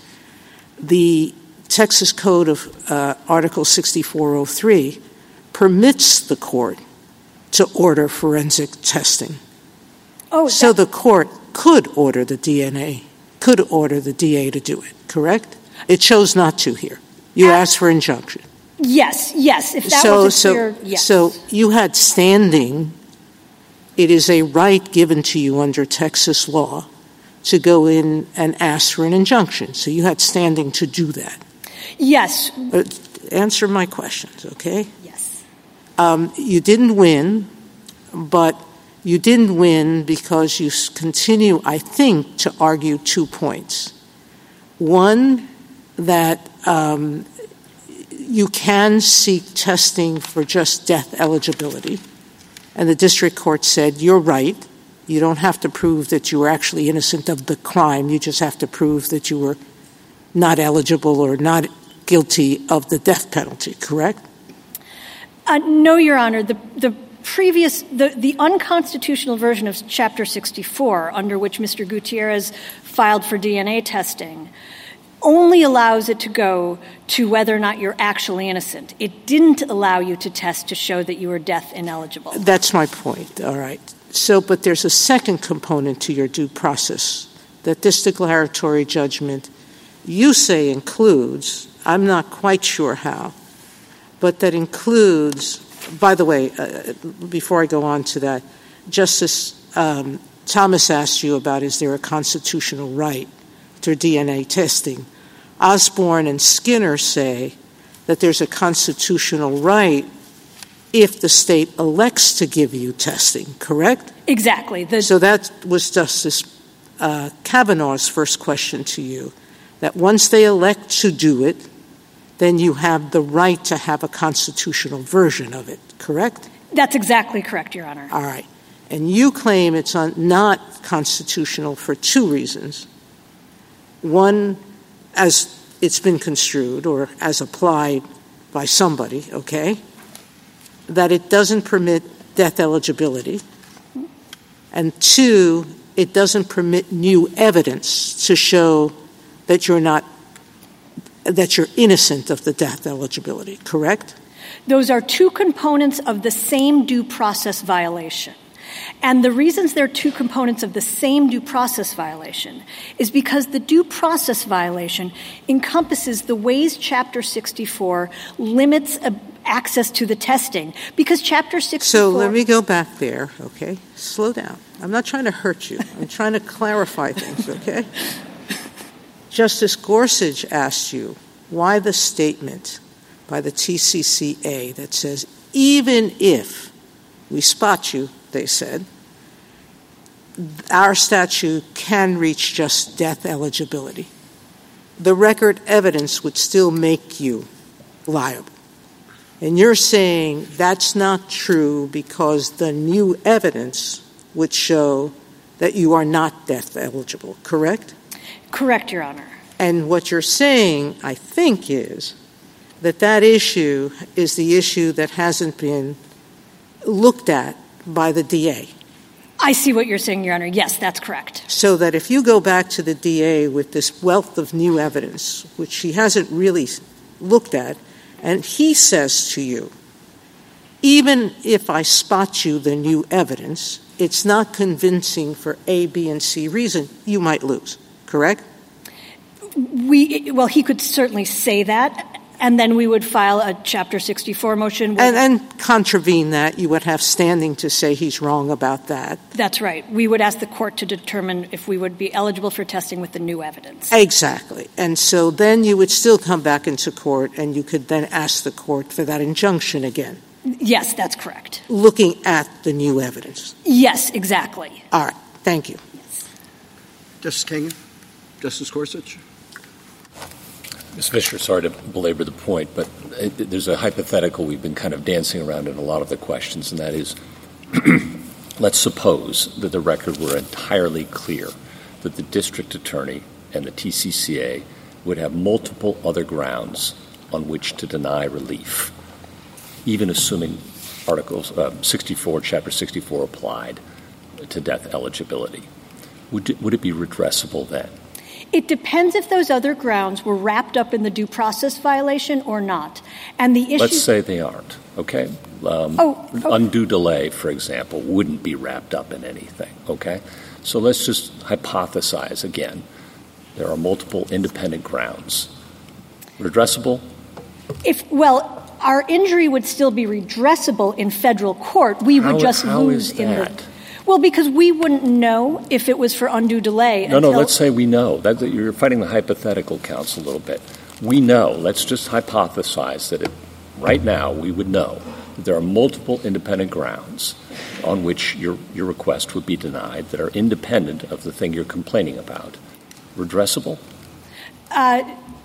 The Texas Code of uh, Article sixty-four oh three permits the court to order forensic testing. Oh, so the court could order the D N A, could order the D A to do it, correct? It chose not to here. You asked for injunction. Yes, yes. If that so, was a so, clear, yes. So you had standing. It is a right given to you under Texas law to go in and ask for an injunction. So you had standing to do that. Yes. But answer my questions, okay? Yes. Um, you didn't win, but you didn't win because you continue, I think, to argue two points. One, that um, you can seek testing for just death eligibility. And the district court said, you're right. You don't have to prove that you were actually innocent of the crime. You just have to prove that you were not eligible or not guilty of the death penalty, correct? Uh, no, Your Honor. The, the previous, the, the unconstitutional version of Chapter sixty-four, under which Mister Gutierrez filed for D N A testing, only allows it to go to whether or not you're actually innocent. It didn't allow you to test to show that you were death ineligible. That's my point. All right. So, but there's a second component to your due process that this declaratory judgment, you say, includes, I'm not quite sure how, but that includes, by the way, uh, before I go on to that, Justice um, Thomas asked you about, is there a constitutional right to D N A testing? Osborne and Skinner say that there's a constitutional right if the state elects to give you testing, correct? Exactly. The- so that was Justice uh, Kavanaugh's first question to you, that once they elect to do it, then you have the right to have a constitutional version of it, correct? That's exactly correct, Your Honor. All right. And you claim it's un- not constitutional for two reasons. One, as it's been construed or as applied by somebody, okay? that it doesn't permit death eligibility, and two, it doesn't permit new evidence to show that you're not that you're innocent of the death eligibility, correct? Those are two components of the same due process violation. And the reasons they're two components of the same due process violation is because the due process violation encompasses the ways Chapter sixty-four limits uh, access to the testing, because Chapter sixty-four... So let me go back there, okay? Slow down. I'm not trying to hurt you. I'm trying to clarify things, okay? Justice Gorsuch asked you why the statement by the T C C A that says, even if we spot you, they said, our statute can reach just death eligibility. The record evidence would still make you liable. And you're saying that's not true because the new evidence would show that you are not death eligible, correct? Correct, Your Honor. And what you're saying, I think, is that that issue is the issue that hasn't been looked at by the D A. I see what you're saying, Your Honor. Yes, that's correct. So that if you go back to the D A with this wealth of new evidence, which he hasn't really looked at, and he says to you, even if I spot you the new evidence, it's not convincing for A, B, and C reason, you might lose, correct? We, well, he could certainly say that, and then we would file a Chapter sixty-four motion. And, and contravene that. You would have standing to say he's wrong about that. That's right. We would ask the court to determine if we would be eligible for testing with the new evidence. Exactly. And so then you would still come back into court, and you could then ask the court for that injunction again. Yes, that's correct. Looking at the new evidence. Yes, exactly. All right. Thank you. Yes. Justice Kagan? Justice Gorsuch? Miz Fisher, sorry to belabor the point, but it, there's a hypothetical we've been kind of dancing around in a lot of the questions, and that is, let's suppose that the record were entirely clear that the district attorney and the T C C A would have multiple other grounds on which to deny relief, even assuming Articles uh, sixty-four, Chapter sixty-four applied to death eligibility. Would it, would it be redressable then? It depends if those other grounds were wrapped up in the due process violation or not. And the issue... Let's say they aren't, okay? Um, oh, oh. Undue delay, for example, wouldn't be wrapped up in anything, okay? So let's just hypothesize again. There are multiple independent grounds. Redressable? If Well, our injury would still be redressable in federal court. We how, would just how lose is in that? the... Well, because we wouldn't know if it was for undue delay. No, until... no, let's say we know. That, that you're fighting the hypothetical counsel a little bit. We know. Let's just hypothesize that it, right now we would know that there are multiple independent grounds on which your, your request would be denied that are independent of the thing you're complaining about. Redressable? Uh,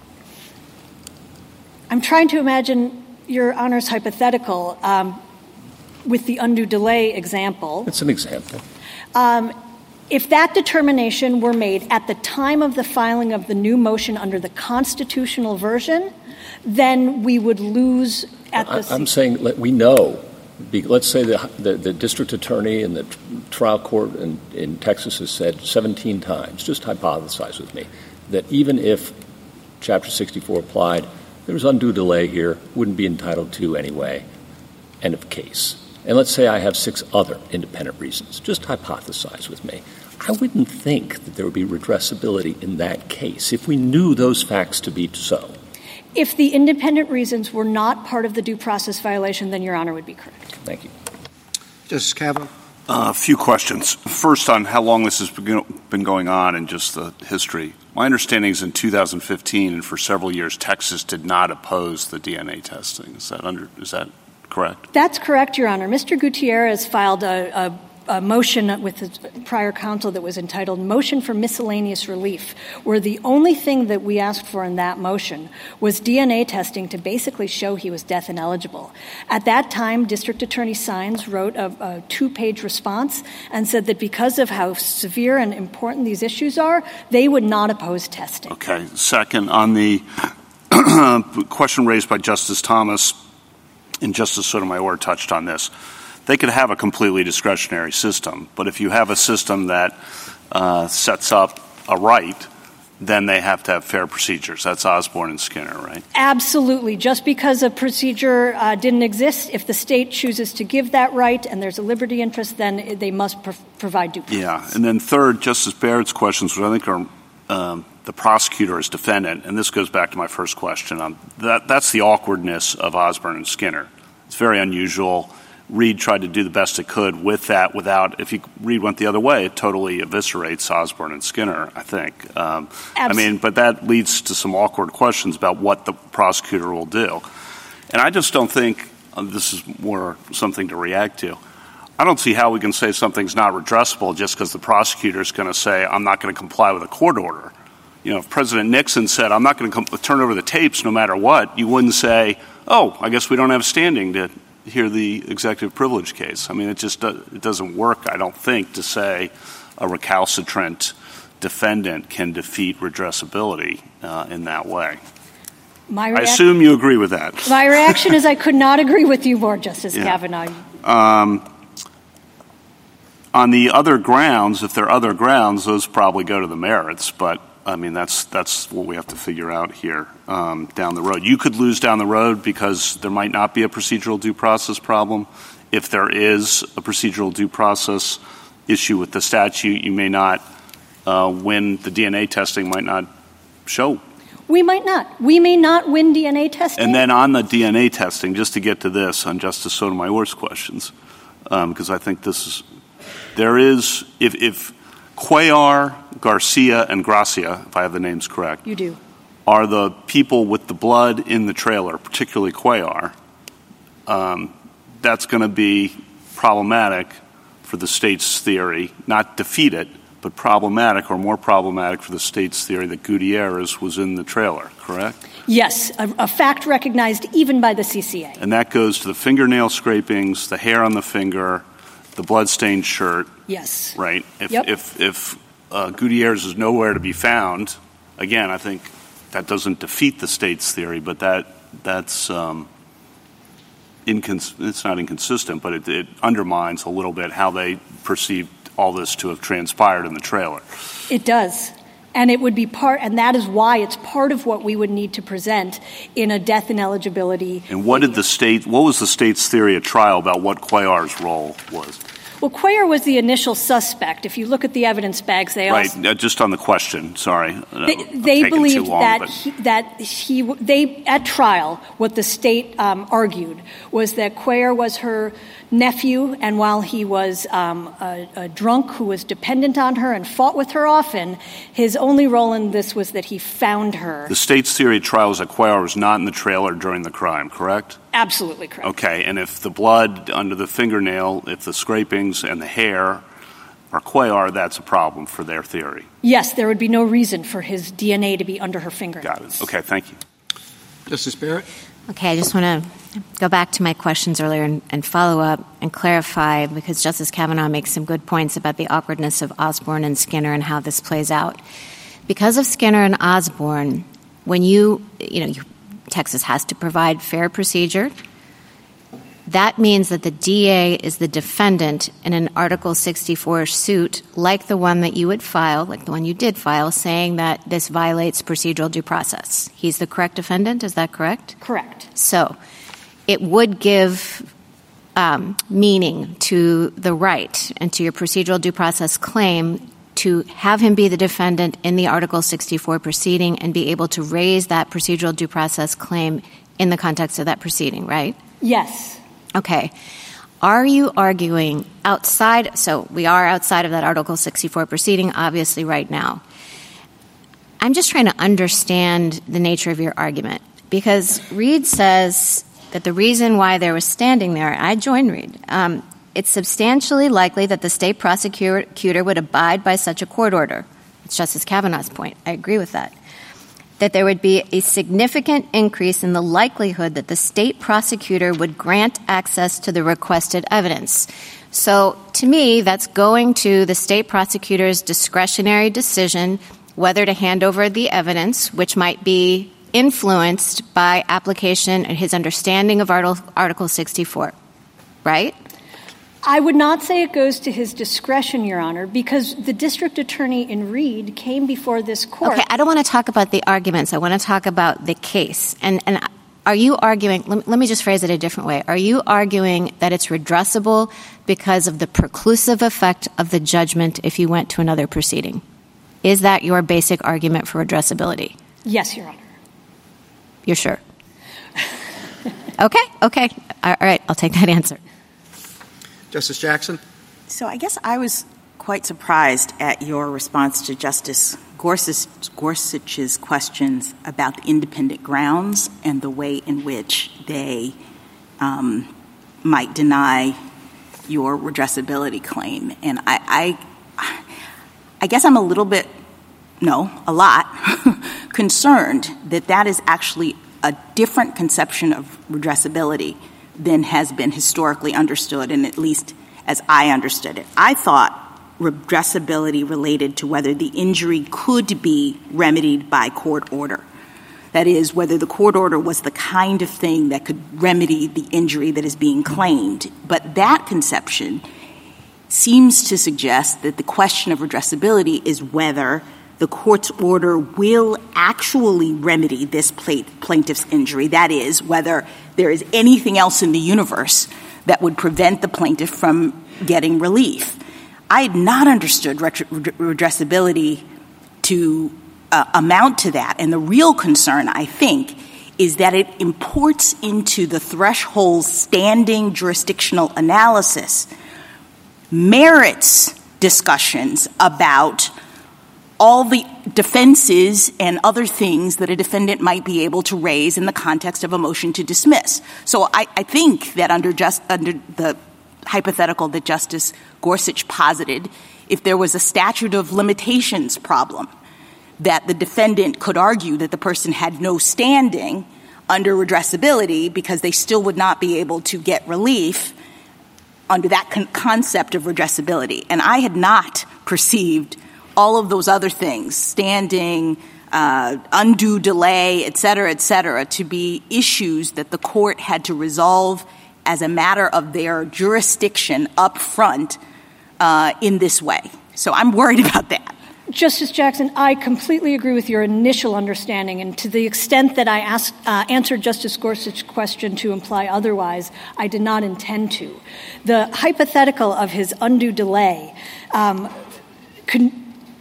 I'm trying to imagine Your Honor's hypothetical. Um, with the undue delay example. It's an example. Um, if that determination were made at the time of the filing of the new motion under the constitutional version, then we would lose at the... I'm saying let, we know. Let's say the, the, the district attorney and the trial court in, in Texas has said seventeen times, just hypothesize with me, that even if Chapter sixty-four applied, there was undue delay here, wouldn't be entitled to anyway. End of case. And let's say I have six other independent reasons. Just hypothesize with me. I wouldn't think that there would be redressability in that case if we knew those facts to be so. If the independent reasons were not part of the due process violation, then Your Honor would be correct. Thank you. Justice Kavanaugh? Uh, a few questions. First, on how long this has been going on and just the history. My understanding is in two thousand fifteen, and for several years, Texas did not oppose the D N A testing. Is that under? Is that correct? That's correct, Your Honor. Mister Gutierrez filed a, a, a motion with his prior counsel that was entitled Motion for Miscellaneous Relief, where the only thing that we asked for in that motion was D N A testing to basically show he was death ineligible. At that time, District Attorney Sines wrote a, a two-page response and said that because of how severe and important these issues are, they would not oppose testing. Okay. Second, on the question raised by Justice Thomas, and Justice Sotomayor touched on this, they could have a completely discretionary system. But if you have a system that uh, sets up a right, then they have to have fair procedures. That's Osborne and Skinner, right? Absolutely. Just because a procedure uh, didn't exist, if the state chooses to give that right and there's a liberty interest, then they must pr- provide due process. Yeah. And then third, Justice Barrett's questions, which I think are um, the prosecutor as defendant, and this goes back to my first question. Um, that, that's the awkwardness of Osborne and Skinner. It's very unusual. Reed tried to do the best it could with that without, if you, Reed went the other way, it totally eviscerates Osborne and Skinner, I think. Um, I mean, but that leads to some awkward questions about what the prosecutor will do. And I just don't think, uh, this is more something to react to, I don't see how we can say something's not redressable just because the prosecutor is going to say, I'm not going to comply with a court order. You know, if President Nixon said, I'm not going to com- turn over the tapes no matter what, you wouldn't say, oh, I guess we don't have standing to hear the executive privilege case. I mean, it just do- it doesn't work, I don't think, to say a recalcitrant defendant can defeat redressability uh, in that way. My rea- I reac- assume you agree with that. My reaction is I could not agree with you more, Justice yeah. Kavanaugh. Um, on the other grounds, if there are other grounds, those probably go to the merits, but I mean, that's that's what we have to figure out here um, down the road. You could lose down the road because there might not be a procedural due process problem. If there is a procedural due process issue with the statute, you may not uh, win. The D N A testing might not show. We might not. We may not win D N A testing. And then on the D N A testing, just to get to this, on Justice Sotomayor's questions, because um, I think this is, there is, if, if Cuellar, Garcia, and Gracia, if I have the names correct. You do. Are the people with the blood in the trailer, particularly Cuellar, um, that's going to be problematic for the state's theory, not defeat it, but problematic or more problematic for the state's theory that Gutierrez was in the trailer, correct? Yes, a, a fact recognized even by the C C A. And that goes to the fingernail scrapings, the hair on the finger, the blood-stained shirt. Yes. Right? If yep. if, if uh, Gutierrez is nowhere to be found, again, I think that doesn't defeat the state's theory, but that that's um, incons- it's not inconsistent, but it, it undermines a little bit how they perceive all this to have transpired in the trailer. It does. And it would be part, and that is why it's part of what we would need to present in a death ineligibility. And what did the state, what was the state's theory at trial about what Cuellar's role was? Well, Cuellar was the initial suspect. If you look at the evidence bags, they right. also... Right, uh, just on the question, sorry. They, they believed long, that, he, that he, they, at trial, what the state um, argued was that Cuellar was her nephew, and while he was um, a, a drunk who was dependent on her and fought with her often, his only role in this was that he found her. The state's theory at trial was that Cuellar was not in the trailer during the crime, correct? Absolutely correct. Okay, and if the blood under the fingernail, if the scrapings and the hair are Cuellar, that's a problem for their theory. Yes, there would be no reason for his D N A to be under her fingernails. Got it. Okay, thank you. Justice Barrett? Okay, I just want to go back to my questions earlier and, and follow up and clarify, because Justice Kavanaugh makes some good points about the awkwardness of Osborne and Skinner and how this plays out. Because of Skinner and Osborne, when you, you know, you, Texas has to provide fair procedure. That means that the D A is the defendant in an Article sixty-four suit like the one that you would file, like the one you did file, saying that this violates procedural due process. He's the correct defendant, is that correct? Correct. So it would give um, meaning to the right and to your procedural due process claim to have him be the defendant in the Article sixty-four proceeding and be able to raise that procedural due process claim in the context of that proceeding, right? Yes. Okay. Are you arguing outside – so we are outside of that Article sixty-four proceeding, obviously, right now. I'm just trying to understand the nature of your argument, because Reed says that the reason why there was standing there – I join Reed um, – it's substantially likely that the state prosecutor would abide by such a court order. It's Justice Kavanaugh's point. I agree with that. That there would be a significant increase in the likelihood that the state prosecutor would grant access to the requested evidence. So, to me, that's going to the state prosecutor's discretionary decision whether to hand over the evidence, which might be influenced by application and his understanding of Article sixty-four, right? I would not say it goes to his discretion, Your Honor, because the district attorney in Reed came before this court. Okay, I don't want to talk about the arguments. I want to talk about the case. And, and are you arguing, let, let me just phrase it a different way. Are you arguing that it's redressable because of the preclusive effect of the judgment if you went to another proceeding? Is that your basic argument for redressability? Yes, Your Honor. You're sure? okay, okay. All right, I'll take that answer. Justice Jackson? So I guess I was quite surprised at your response to Justice Gorsuch, Gorsuch's questions about the independent grounds and the way in which they um, might deny your redressability claim. And I, I, I guess I'm a little bit, no, a lot, concerned that that is actually a different conception of redressability than has been historically understood, and at least as I understood it. I thought redressability related to whether the injury could be remedied by court order. That is, whether the court order was the kind of thing that could remedy the injury that is being claimed. But that conception seems to suggest that the question of redressability is whether the court's order will actually remedy this plaintiff's injury. That is, whether there is anything else in the universe that would prevent the plaintiff from getting relief. I had not understood redressability to uh, amount to that. And the real concern, I think, is that it imports into the threshold standing jurisdictional analysis merits discussions about all the defenses and other things that a defendant might be able to raise in the context of a motion to dismiss. So I, I think that under just under the hypothetical that Justice Gorsuch posited, if there was a statute of limitations problem, that the defendant could argue that the person had no standing under redressability because they still would not be able to get relief under that con- concept of redressability. And I had not perceived all of those other things, standing, uh, undue delay, et cetera, et cetera, to be issues that the court had to resolve as a matter of their jurisdiction up front uh, in this way. So I'm worried about that. Justice Jackson, I completely agree with your initial understanding, and to the extent that I asked, uh, answered Justice Gorsuch's question to imply otherwise, I did not intend to. The hypothetical of his undue delay um, con-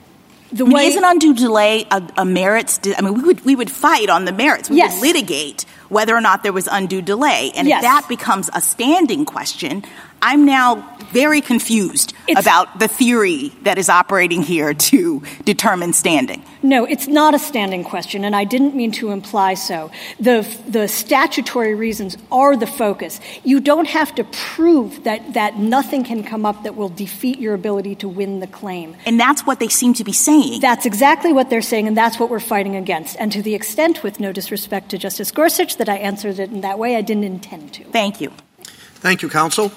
The I mean, way isn't undue delay a, a merits? Di- I mean, we would we would fight on the merits. We yes. would litigate whether or not there was undue delay, and yes. if that becomes a standing question, I'm now very confused it's, about the theory that is operating here to determine standing. No, it's not a standing question, and I didn't mean to imply so. The the statutory reasons are the focus. You don't have to prove that, that nothing can come up that will defeat your ability to win the claim. And that's what they seem to be saying. That's exactly what they're saying, and that's what we're fighting against. And to the extent, with no disrespect to Justice Gorsuch, that I answered it in that way, I didn't intend to. Thank you. Thank you, counsel.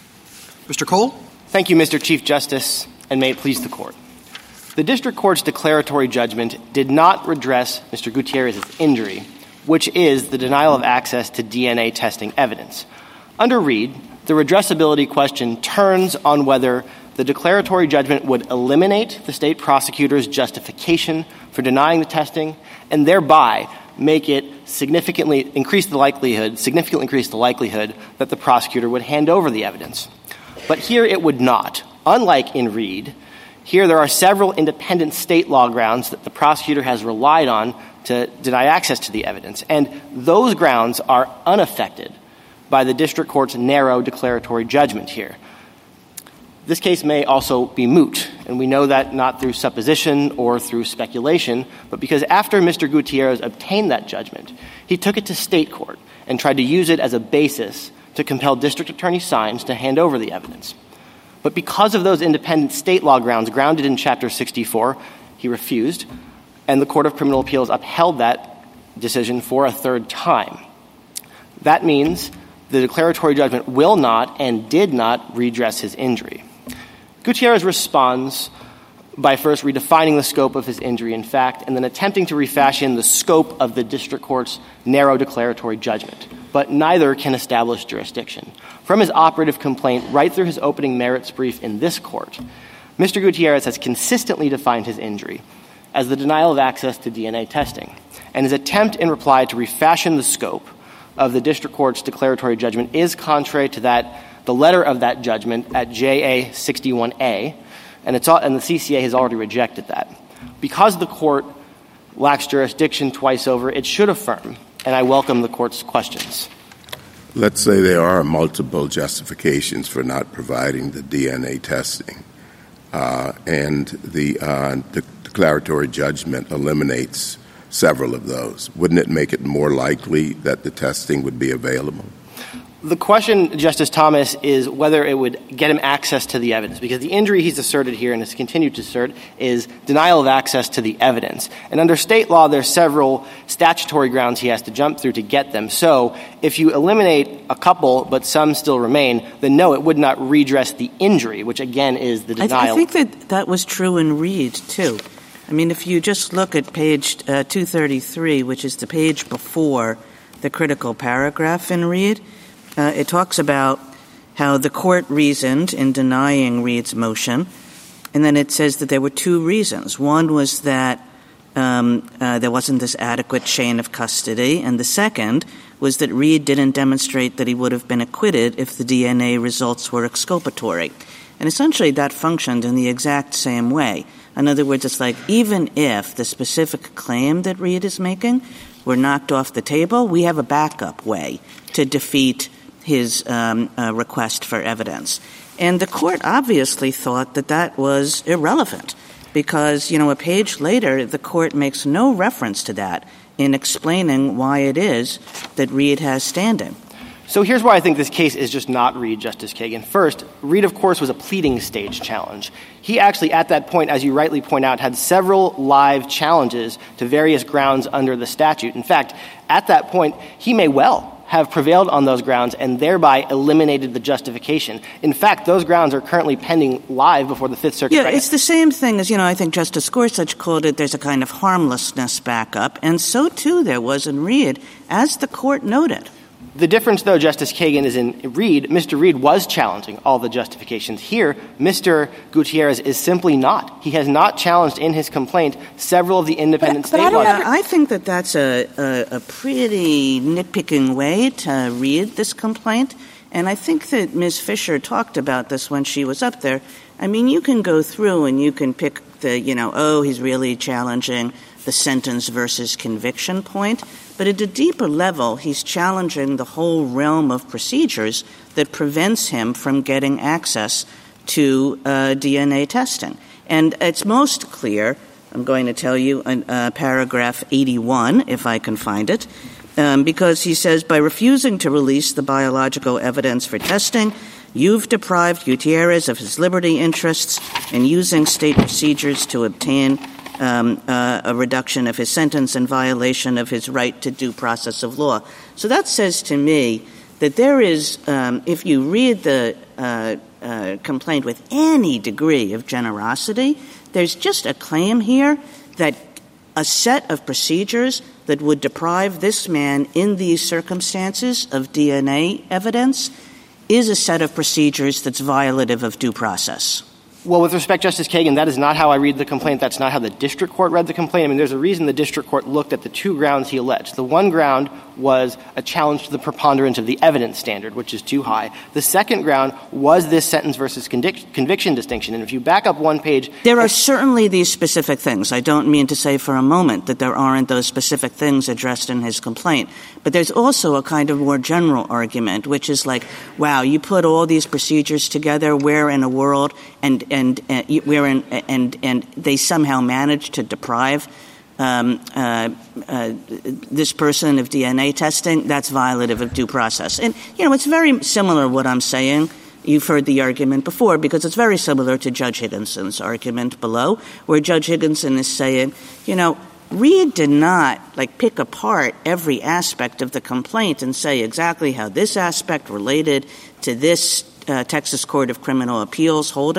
Mister Cole? Thank you, Mister Chief Justice, and may it please the Court. The district court's declaratory judgment did not redress Mister Gutierrez's injury, which is the denial of access to D N A testing evidence. Under Reed, the redressability question turns on whether the declaratory judgment would eliminate the state prosecutor's justification for denying the testing and thereby make it significantly increase the likelihood, significantly increase the likelihood that the prosecutor would hand over the evidence. But here it would not. Unlike in Reed, here there are several independent state law grounds that the prosecutor has relied on to deny access to the evidence, and those grounds are unaffected by the district court's narrow declaratory judgment here. This case may also be moot, and we know that not through supposition or through speculation, but because after Mister Gutierrez obtained that judgment, he took it to state court and tried to use it as a basis to compel district attorney Sines to hand over the evidence. But because of those independent state law grounds grounded in Chapter sixty-four, he refused, and the Court of Criminal Appeals upheld that decision for a third time. That means the declaratory judgment will not and did not redress his injury. Gutierrez responds by first redefining the scope of his injury in fact and then attempting to refashion the scope of the district court's narrow declaratory judgment. But neither can establish jurisdiction. From his operative complaint right through his opening merits brief in this court, Mister Gutierrez has consistently defined his injury as the denial of access to D N A testing, and his attempt in reply to refashion the scope of the district court's declaratory judgment is contrary to that the letter of that judgment at J A sixty-one A, and, it's all, and the C C A has already rejected that. Because the court lacks jurisdiction twice over, it should affirm, and I welcome the court's questions. Let's say there are multiple justifications for not providing the D N A testing, uh, and the, uh, the declaratory judgment eliminates several of those. Wouldn't it make it more likely that the testing would be available? The question, Justice Thomas, is whether it would get him access to the evidence, because the injury he's asserted here and has continued to assert is denial of access to the evidence. And under state law, there's several statutory grounds he has to jump through to get them. So if you eliminate a couple but some still remain, then no, it would not redress the injury, which again is the denial. I, th- I think that that was true in Reed, too. I mean, if you just look at page uh, two thirty-three, which is the page before the critical paragraph in Reed, Uh, it talks about how the court reasoned in denying Reed's motion, and then it says that there were two reasons. One was that um, uh, there wasn't this adequate chain of custody, and the second was that Reed didn't demonstrate that he would have been acquitted if the D N A results were exculpatory. And essentially that functioned in the exact same way. In other words, it's like even if the specific claim that Reed is making were knocked off the table, we have a backup way to defeat his um, uh, request for evidence. And the court obviously thought that that was irrelevant because, you know, a page later, the court makes no reference to that in explaining why it is that Reed has standing. So here's why I think this case is just not Reed, Justice Kagan. First, Reed, of course, was a pleading stage challenge. He actually, at that point, as you rightly point out, had several live challenges to various grounds under the statute. In fact, at that point, he may well have prevailed on those grounds and thereby eliminated the justification. In fact, those grounds are currently pending live before the Fifth Circuit. Yeah, right it's now. The same thing as, you know, I think Justice Gorsuch called it, there's a kind of harmlessness backup, and so, too, there was in Reed, as the court noted. The difference, though, Justice Kagan, is in Reed, Mister Reed was challenging all the justifications. Here, Mister Gutierrez is simply not. He has not challenged in his complaint several of the independent but, state but laws. I, I think that that's a, a, a pretty nitpicking way to read this complaint, and I think that Miz Fisher talked about this when she was up there. I mean, you can go through and you can pick the, you know, oh, he's really challenging the sentence versus conviction point, but at a deeper level, he's challenging the whole realm of procedures that prevents him from getting access to uh, D N A testing. And it's most clear, I'm going to tell you in uh, paragraph eighty-one, if I can find it, um, because he says, by refusing to release the biological evidence for testing, you've deprived Gutierrez of his liberty interests in using state procedures to obtain Um, uh, a reduction of his sentence in violation of his right to due process of law. So that says to me that there is, um, if you read the uh, uh, complaint with any degree of generosity, there's just a claim here that a set of procedures that would deprive this man in these circumstances of D N A evidence is a set of procedures that's violative of due process. Well, with respect, Justice Kagan, that is not how I read the complaint. That's not how the district court read the complaint. I mean, there's a reason the district court looked at the two grounds he alleged. The one ground was a challenge to the preponderance of the evidence standard, which is too high. The second ground was this sentence versus convic- conviction distinction. And if you back up one page... There are certainly these specific things. I don't mean to say for a moment that there aren't those specific things addressed in his complaint. But there's also a kind of more general argument, which is like, wow, you put all these procedures together, we're in a world, and and, and we're in, and and they somehow managed to deprive um, uh, uh, this person of D N A testing. That's violative of due process. And, you know, it's very similar what I'm saying. You've heard the argument before, because it's very similar to Judge Higginson's argument below, where Judge Higginson is saying, you know, Reed did not, like, pick apart every aspect of the complaint and say exactly how this aspect related to this uh, Texas Court of Criminal Appeals holding.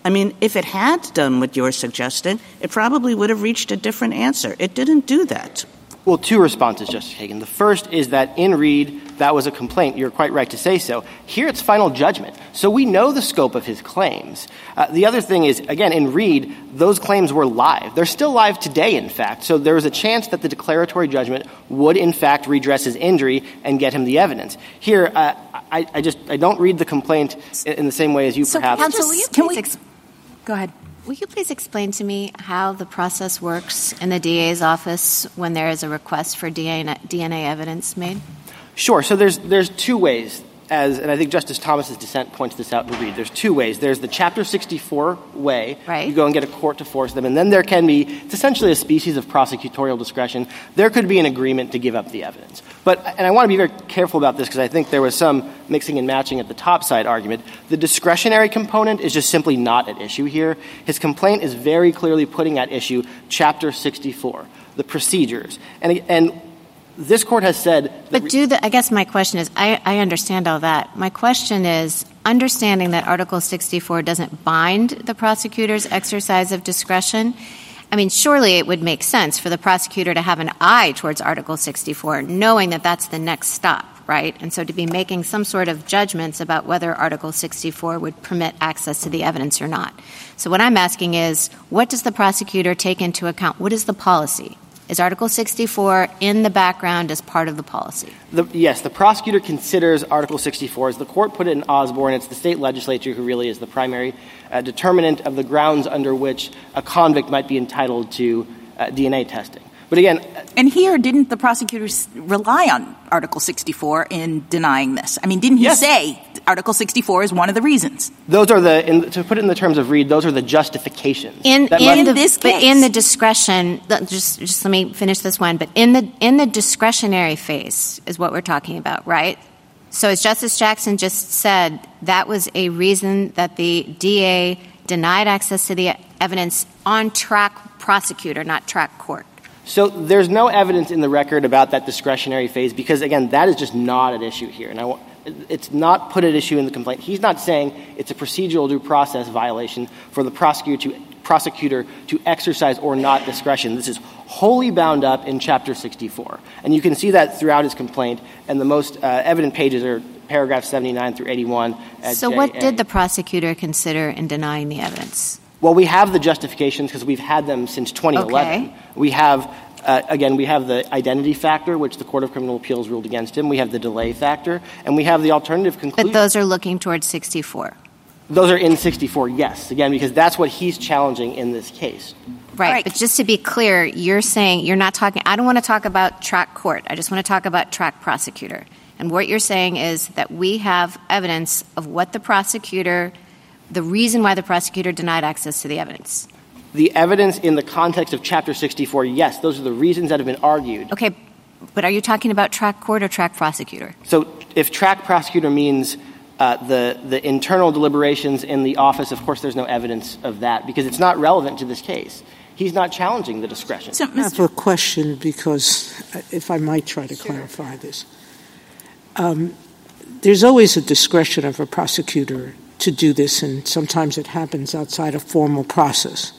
I mean, if it had done what you're suggesting, it probably would have reached a different answer. It didn't do that. Well, two responses, Justice Kagan. The first is that in Reed, that was a complaint. You're quite right to say so. Here it's final judgment. So we know the scope of his claims. Uh, the other thing is, again, in Reed, those claims were live. They're still live today, in fact. So there was a chance that the declaratory judgment would, in fact, redress his injury and get him the evidence. Here, uh, I, I just I don't read the complaint in, in the same way as you so perhaps. Counsel, will you Can please we ex- go ahead? Will you please explain to me how the process works in the D A's office when there is a request for D N A evidence made? Sure. So there's there's two ways, as and I think Justice Thomas's dissent points this out in Reed. There's two ways. There's the Chapter sixty-four way. Right. You go and get a court to force them, and then there can be it's essentially a species of prosecutorial discretion. There could be an agreement to give up the evidence. But and I want to be very careful about this because I think there was some mixing and matching at the top side argument. The discretionary component is just simply not at issue here. His complaint is very clearly putting at issue Chapter sixty-four, the procedures, and and. This court has said... But do the, I guess my question is, I, I understand all that. My question is, understanding that Article sixty-four doesn't bind the prosecutor's exercise of discretion, I mean, surely it would make sense for the prosecutor to have an eye towards Article sixty-four, knowing that that's the next stop, right? And so to be making some sort of judgments about whether Article sixty-four would permit access to the evidence or not. So what I'm asking is, what does the prosecutor take into account? What is the policy? Is Article sixty-four in the background as part of the policy? The, yes, the prosecutor considers Article sixty-four. As the court put it in Osborne, it's the state legislature who really is the primary uh, determinant of the grounds under which a convict might be entitled to uh, D N A testing. But again... And here, didn't the prosecutors rely on Article sixty-four in denying this? I mean, didn't he yes. say Article sixty-four is one of the reasons? Those are the, in, to put it in the terms of Reed, those are the justifications. In, that in, must, the, this but case. in the discretion, just, just let me finish this one, but in the, in the discretionary phase is what we're talking about, right? So as Justice Jackson just said, that was a reason that the D A denied access to the evidence on track prosecutor, not track court. So there's no evidence in the record about that discretionary phase because, again, that is just not at issue here. And I want, it's not put at issue in the complaint. He's not saying it's a procedural due process violation for the prosecutor to, prosecutor to exercise or not discretion. This is wholly bound up in Chapter sixty-four. And you can see that throughout his complaint. And the most uh, evident pages are paragraphs seventy-nine through eighty-one. So J A. what did the prosecutor consider in denying the evidence? Well, we have the justifications because we've had them since twenty eleven. Okay. We have, uh, again, we have the identity factor, which the Court of Criminal Appeals ruled against him. We have the delay factor, and we have the alternative conclusion. But those are looking towards sixty-four. Those are in sixty-four, yes, again, because that's what he's challenging in this case. Right. Right. But just to be clear, you're saying you're not talking – I don't want to talk about track court. I just want to talk about track prosecutor. And what you're saying is that we have evidence of what the prosecutor – the reason why the prosecutor denied access to the evidence. The evidence in the context of Chapter sixty-four, yes, those are the reasons that have been argued. Okay, but are you talking about track court or track prosecutor? So if track prosecutor means uh, the, the internal deliberations in the office, of course there's no evidence of that because it's not relevant to this case. He's not challenging the discretion. So, I have a question because, if I might try to sure. clarify this. Um, there's always a discretion of a prosecutor to do this, and sometimes it happens outside a formal process.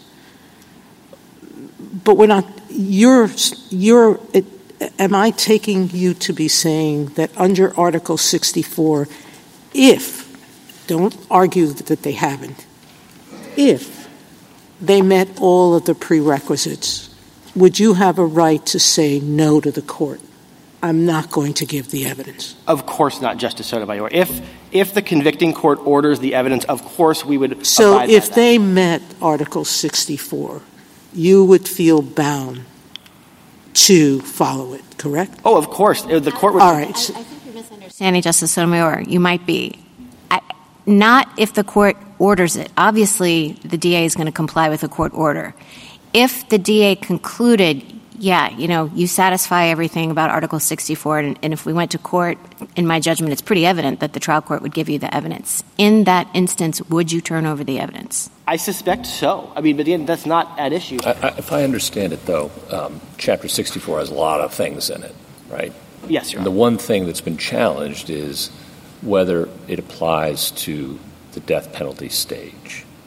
But we're not, you're, you're, it, am I taking you to be saying that under Article sixty-four, if, don't argue that they haven't, if they met all of the prerequisites, would you have a right to say no to the court? I'm not going to give the evidence. Of course not, Justice Sotomayor. If if the convicting court orders the evidence, of course we would So abide if by they that. met Article sixty-four, you would feel bound to follow it, correct? Oh, of course. The court would... All right. I, I think you're misunderstanding, Justice Sotomayor. You might be. I, not if the court orders it. Obviously, the D A is going to comply with the court order. If the D A concluded, yeah, you know, you satisfy everything about Article sixty-four, and, and if we went to court, in my judgment, it's pretty evident that the trial court would give you the evidence. In that instance, would you turn over the evidence? I suspect so. I mean, but again, that's not at issue. I, I, if I understand it, though, um, Chapter sixty-four has a lot of things in it, right? Yes, Your Honor. And the one thing that's been challenged is whether it applies to the death penalty stage.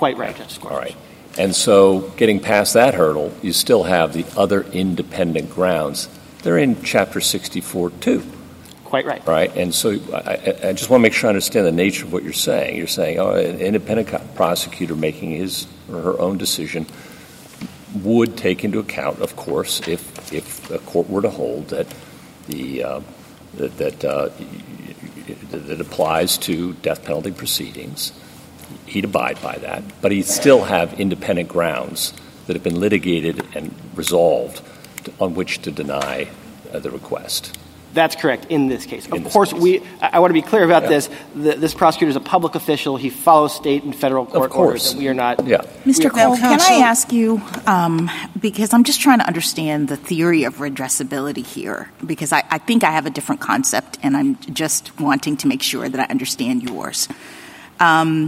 quite right, Justice Gorsuch. All right. And so getting past that hurdle, you still have the other independent grounds. They're in Chapter sixty-four, too. Quite right. Right? And so I, I just want to make sure I understand the nature of what you're saying. You're saying, oh, an independent prosecutor making his or her own decision would take into account, of course, if if a court were to hold that the uh, that that, uh, that applies to death penalty proceedings, he'd abide by that, but he'd still have independent grounds that have been litigated and resolved to, on which to deny uh, the request. That's correct in this case. In of this course, case. we. I want to be clear about Yeah. this. The, this prosecutor is a public official. He follows state and federal court Of course. orders, and we are not. Yeah. Mister we are- Cole, can I ask you, um, because I'm just trying to understand the theory of redressability here, because I, I think I have a different concept, and I'm just wanting to make sure that I understand yours. Um,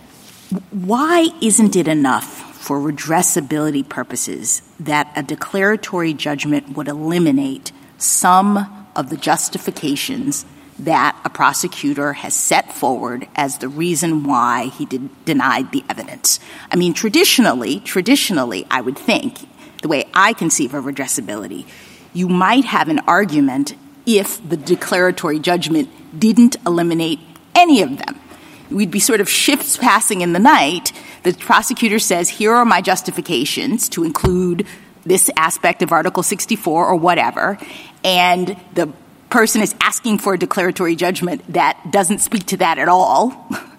why isn't it enough for redressability purposes that a declaratory judgment would eliminate some of the justifications that a prosecutor has set forward as the reason why he did, denied the evidence? I mean, traditionally, traditionally, I would think, the way I conceive of redressability, you might have an argument if the declaratory judgment didn't eliminate any of them. We'd be sort of shifts passing in the night. The prosecutor says, here are my justifications to include this aspect of Article sixty-four or whatever, and the person is asking for a declaratory judgment that doesn't speak to that at all.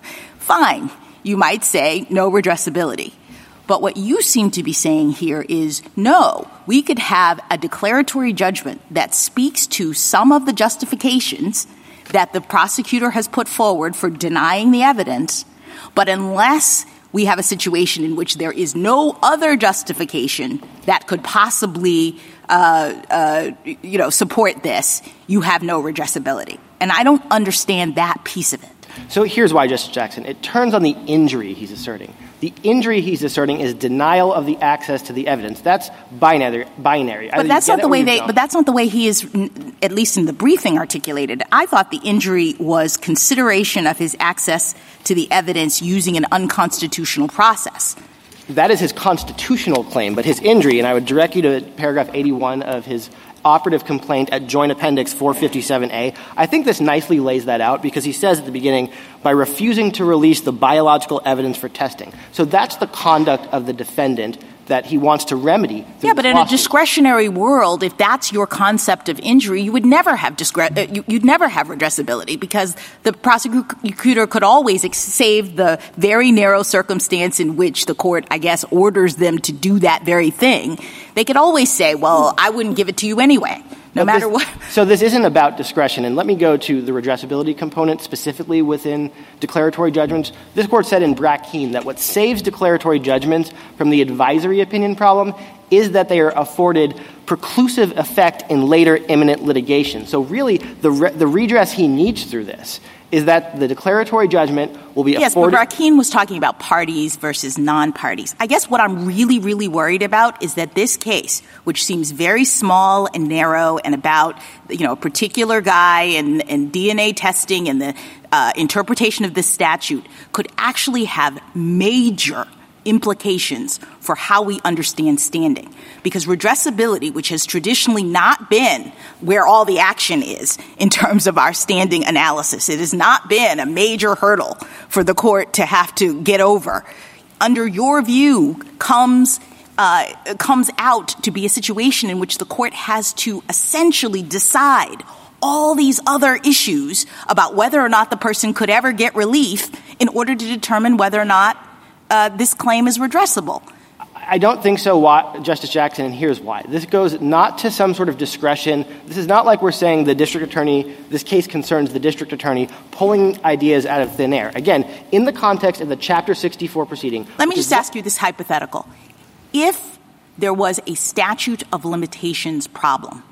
Fine. You might say no redressability. But what you seem to be saying here is, no, we could have a declaratory judgment that speaks to some of the justifications that the prosecutor has put forward for denying the evidence, but unless we have a situation in which there is no other justification that could possibly, uh, uh, you know, support this, you have no redressability. And I don't understand that piece of it. So here's why, Justice Jackson. It turns on the injury he's asserting. The injury he's asserting is denial of the access to the evidence. That's binary. Binary. But that's not the way they. But that's not the way he is, at least in the briefing, articulated. I thought the injury was consideration of his access to the evidence using an unconstitutional process. That is his constitutional claim, but his injury, and I would direct you to paragraph eighty-one of his operative complaint at Joint Appendix four fifty-seven A. I think this nicely lays that out because he says at the beginning, by refusing to release the biological evidence for testing. So that's the conduct of the defendant that he wants to remedy. Yeah, but in a discretionary world, if that's your concept of injury, you would never have discre- uh, you, you'd never have redressability because the prosecutor could always ex- save the very narrow circumstance in which the court, I guess, orders them to do that very thing. They could always say, well, I wouldn't give it to you anyway. No but matter this, what. So this isn't about discretion. And let me go to the redressability component specifically within declaratory judgments. This court said in Brackeen that what saves declaratory judgments from the advisory opinion problem is that they are afforded preclusive effect in later imminent litigation. So really, the re- the redress he needs through this is that the declaratory judgment will be yes, afforded. Yes, but Brackeen was talking about parties versus non-parties. I guess what I'm really, really worried about is that this case, which seems very small and narrow and about, you know, a particular guy and, and D N A testing and the uh, interpretation of this statute, could actually have major implications for how we understand standing. Because redressability, which has traditionally not been where all the action is in terms of our standing analysis, it has not been a major hurdle for the court to have to get over. Under your view, comes uh, comes out to be a situation in which the court has to essentially decide all these other issues about whether or not the person could ever get relief in order to determine whether or not Uh, this claim is redressable. I don't think so, why, Justice Jackson, and here's why. This goes not to some sort of discretion. This is not like we're saying the district attorney, this case concerns the district attorney pulling ideas out of thin air. Again, in the context of the Chapter sixty-four proceeding. Let me just ask you this hypothetical. If there was a statute of limitations problem,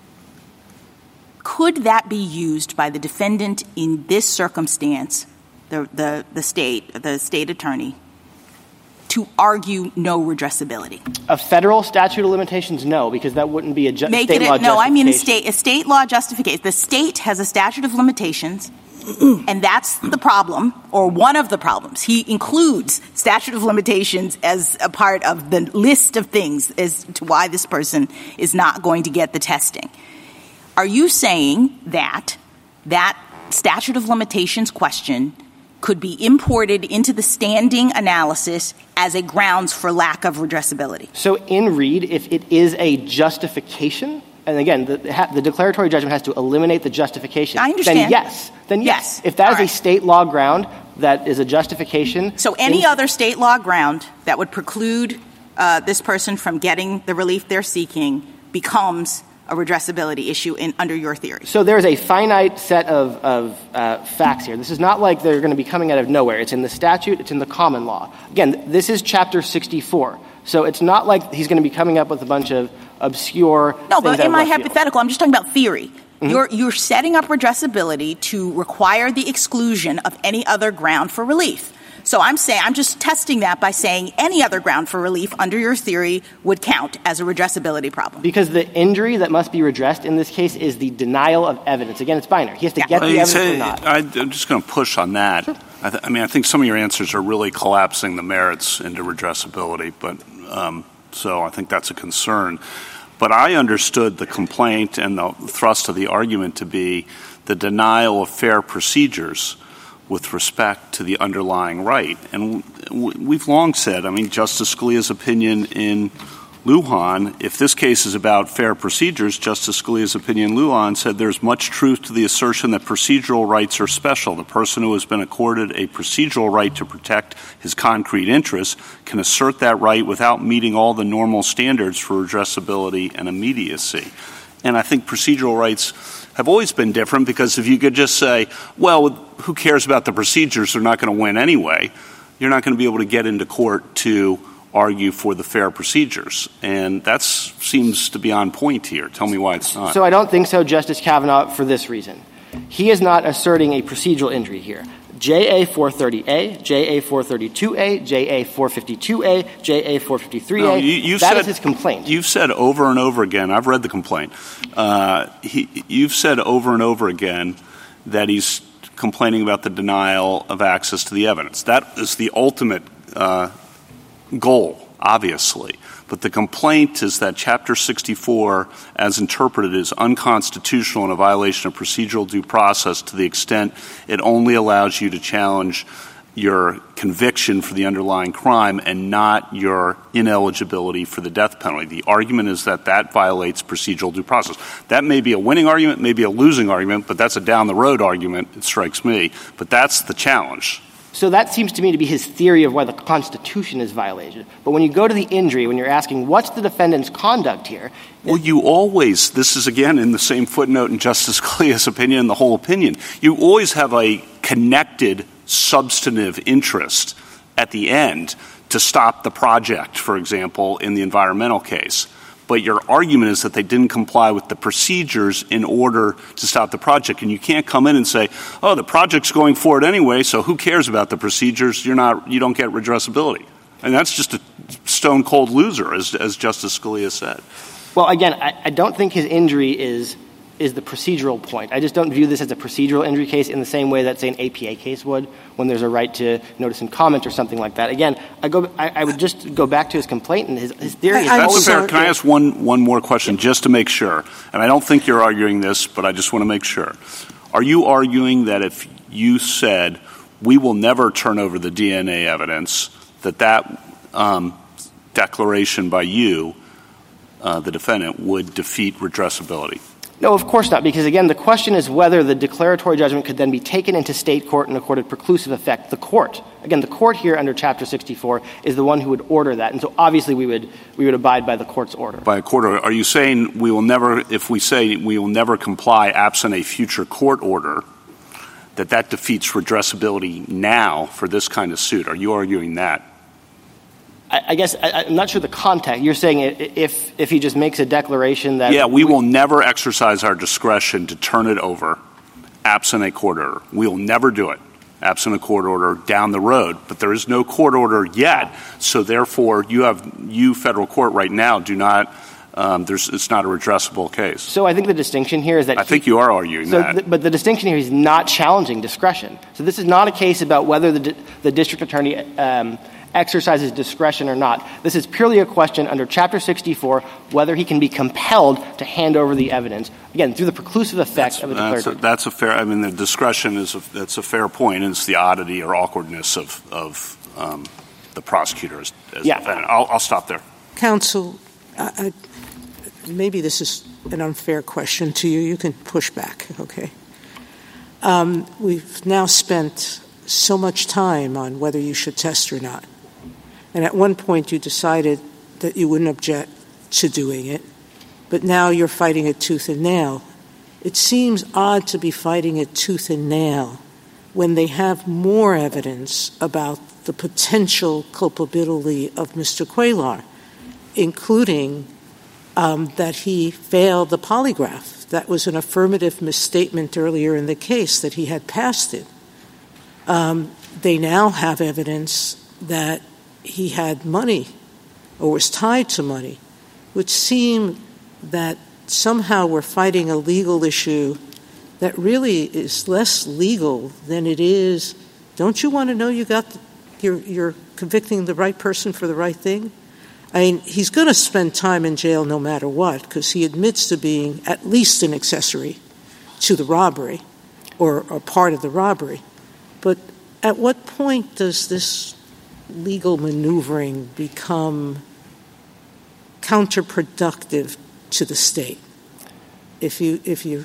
could that be used by the defendant in this circumstance, the, the, the state, the state attorney, to argue no redressability? A federal statute of limitations, no, because that wouldn't be a ju- Make state it law a, No, I mean a justification. state, a state law justification. The state has a statute of limitations, And that's the problem, or one of the problems. He includes statute of limitations as a part of the list of things as to why this person is not going to get the testing. Are you saying that that statute of limitations question could be imported into the standing analysis as a grounds for lack of redressability? So in Reed, if it is a justification, and again, the, the declaratory judgment has to eliminate the justification. I understand. Then yes. Then yes. yes. If that All is right. a state law ground that is a justification. So any then, other state law ground that would preclude uh, this person from getting the relief they're seeking becomes a redressability issue in under your theory. So there's a finite set of, of uh, facts here. This is not like they're going to be coming out of nowhere. It's in the statute. It's in the common law. Again, this is Chapter sixty-four. So it's not like he's going to be coming up with a bunch of obscure No, but in my field. hypothetical, I'm just talking about theory. Mm-hmm. You're, you're setting up redressability to require the exclusion of any other ground for relief. So I'm saying I'm just testing that by saying any other ground for relief under your theory would count as a redressability problem. Because the injury that must be redressed in this case is the denial of evidence. Again, it's binary. He has to yeah. get well, the evidence say, or not. I, I'm just going to push on that. Sure. I, th- I mean, I think some of your answers are really collapsing the merits into redressability, but um, so I think that's a concern. But I understood the complaint and the thrust of the argument to be the denial of fair procedures with respect to the underlying right. And we've long said, I mean, Justice Scalia's opinion in Lujan, if this case is about fair procedures, Justice Scalia's opinion in Lujan said there's much truth to the assertion that procedural rights are special. The person who has been accorded a procedural right to protect his concrete interests can assert that right without meeting all the normal standards for redressability and immediacy. And I think procedural rights have always been different because if you could just say, well, who cares about the procedures? They're not going to win anyway. You're not going to be able to get into court to argue for the fair procedures. And that seems to be on point here. Tell me why it's not. So I don't think so, Justice Kavanaugh, for this reason. He is not asserting a procedural injury here. J A four thirty A, J A four thirty-two A, J A four fifty-two A, J A four fifty-three A. No, you, you've that said, is his complaint. You've said over and over again, I've read the complaint, uh, he, you've said over and over again that he's complaining about the denial of access to the evidence. That is the ultimate uh, goal, obviously. But the complaint is that Chapter sixty-four, as interpreted, is unconstitutional and a violation of procedural due process to the extent it only allows you to challenge your conviction for the underlying crime and not your ineligibility for the death penalty. The argument is that that violates procedural due process. That may be a winning argument, may be a losing argument, but that's a down-the-road argument, it strikes me. But that's the challenge. So that seems to me to be his theory of why the Constitution is violated. But when you go to the injury, when you're asking what's the defendant's conduct here? Well, you always, this is again in the same footnote in Justice Scalia's opinion and the whole opinion, you always have a connected substantive interest at the end to stop the project, for example, in the environmental case. But your argument is that they didn't comply with the procedures in order to stop the project. And you can't come in and say, oh, the project's going forward anyway, so who cares about the procedures? You're not, you don't get redressability. And that's just a stone-cold loser, as, as Justice Scalia said. Well, again, I, I don't think his injury is is the procedural point. I just don't view this as a procedural injury case in the same way that, say, an A P A case would, when there's a right to notice and comment or something like that. Again, I go. I, I would just go back to his complaint and his, his theory. I, is that's fair. Can I ask one, one more question yeah. just to make sure? And I don't think you're arguing this, but I just want to make sure. Are you arguing that if you said we will never turn over the D N A evidence, that that um, declaration by you, uh, the defendant, would defeat redressability? No, of course not, because, again, the question is whether the declaratory judgment could then be taken into state court and accorded preclusive effect. The court, again, the court here under Chapter sixty-four is the one who would order that. And so obviously we would we would abide by the court's order. By a court order. Are you saying we will never, if we say we will never comply absent a future court order, that that defeats redressability now for this kind of suit? Are you arguing that? I, I guess I, I'm not sure the context. You're saying if if he just makes a declaration that... Yeah, we, we will never exercise our discretion to turn it over absent a court order. We will never do it absent a court order down the road. But there is no court order yet, so therefore you have you, federal court, right now do not um, there's, it's not a redressable case. So I think the distinction here is that... I he, think you are arguing so that. Th- but the distinction here is not challenging discretion. So this is not a case about whether the, di- the district attorney um, exercises discretion or not. This is purely a question under Chapter sixty-four whether he can be compelled to hand over the evidence, again, through the preclusive effect that's, of a that's declaratory. a, that's a fair... I mean, the discretion is a, that's a fair point, and it's the oddity or awkwardness of, of um, the prosecutor as, as yeah. defendant. I'll, I'll stop there. Counsel, I, I, maybe this is an unfair question to you. You can push back, okay? Um, we've now spent so much time on whether you should test or not. And at one point you decided that you wouldn't object to doing it, but now you're fighting it tooth and nail. It seems odd to be fighting it tooth and nail when they have more evidence about the potential culpability of Mister Cuellar, including um, that he failed the polygraph. That was an affirmative misstatement earlier in the case that he had passed it. Um, they now have evidence that he had money or was tied to money, which seemed that somehow we're fighting a legal issue that really is less legal than it is. Don't you want to know you got the, you're, you're convicting the right person for the right thing? I mean, he's going to spend time in jail no matter what because he admits to being at least an accessory to the robbery or a part of the robbery. But at what point does this legal maneuvering become counterproductive to the state? If you if you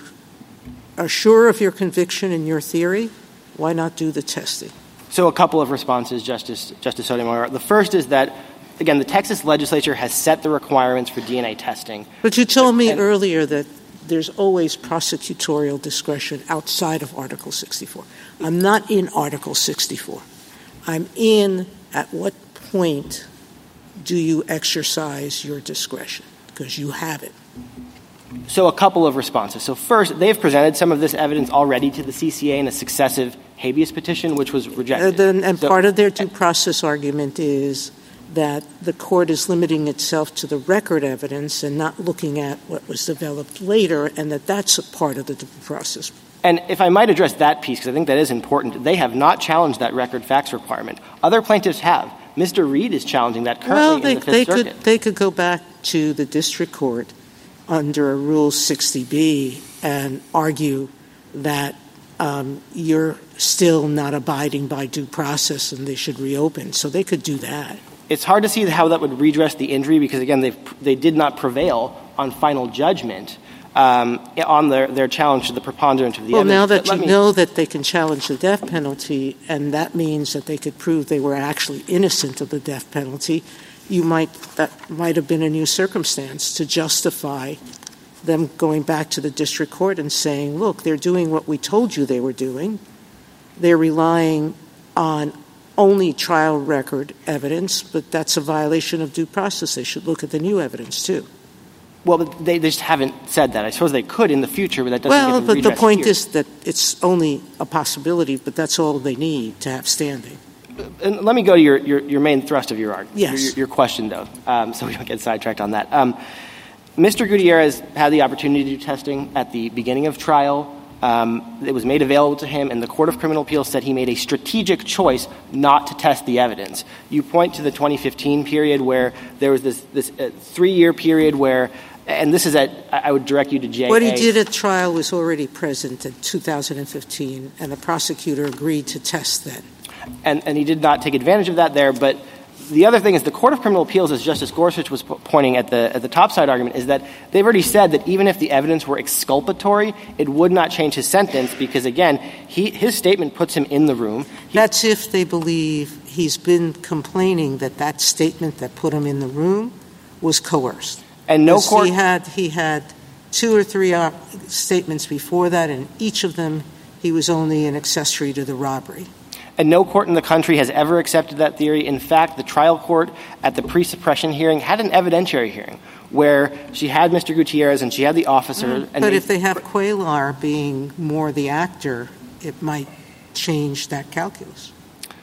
are sure of your conviction and your theory, why not do the testing? So a couple of responses, Justice Justice Sotomayor. The first is that, again, the Texas legislature has set the requirements for D N A testing. But you told me and, earlier that there's always prosecutorial discretion outside of Article sixty-four. I'm not in Article sixty-four. I'm in at what point do you exercise your discretion? Because you have it. So a couple of responses. So first, they've presented some of this evidence already to the C C A in a successive habeas petition, which was rejected. And, then, and so, part of their due process argument is that the court is limiting itself to the record evidence and not looking at what was developed later, and that that's a part of the due process. And if I might address that piece, because I think that is important, they have not challenged that record facts requirement. Other plaintiffs have. Mister Reed is challenging that currently well, they, in the Fifth they Circuit. Could, they could go back to the district court under Rule sixty B and argue that um, you're still not abiding by due process and they should reopen. So they could do that. It's hard to see how that would redress the injury because, again, they they did not prevail on final judgment um, on their, their challenge to the preponderance of the well, evidence. Well, now that Let you me, know that they can challenge the death penalty, and that means that they could prove they were actually innocent of the death penalty, you might that might have been a new circumstance to justify them going back to the district court and saying, look, they're doing what we told you they were doing. They're relying on only trial record evidence, but that's a violation of due process. They should look at the new evidence, too. Well, but they just haven't said that. I suppose they could in the future, but that doesn't well, get them but the point here. is that it's only a possibility, but that's all they need to have standing. And let me go to your, your, your main thrust of your argument, yes. your, your question, though, um, so we don't get sidetracked on that. Um, Mister Gutierrez had the opportunity to do testing at the beginning of trial. Um, it was made available to him, and the Court of Criminal Appeals said he made a strategic choice not to test the evidence. You point to the twenty fifteen period where there was this, this uh, three-year period where, and this is at, I would direct you to J A. What he did at trial was already present in two thousand fifteen, and the prosecutor agreed to test then. And, and he did not take advantage of that there, but the other thing is the Court of Criminal Appeals, as Justice Gorsuch was po- pointing at the at the topside argument, is that they've already said that even if the evidence were exculpatory, it would not change his sentence because, again, he, his statement puts him in the room. He, That's if they believe he's been complaining that that statement that put him in the room was coerced. And no court... He had, he had two or three uh, statements before that, and each of them he was only an accessory to the robbery. And no court in the country has ever accepted that theory. In fact, the trial court at the pre-suppression hearing had an evidentiary hearing where she had Mister Gutierrez and she had the officer. Mm, and but they, if they have Cuellar being more the actor, it might change that calculus.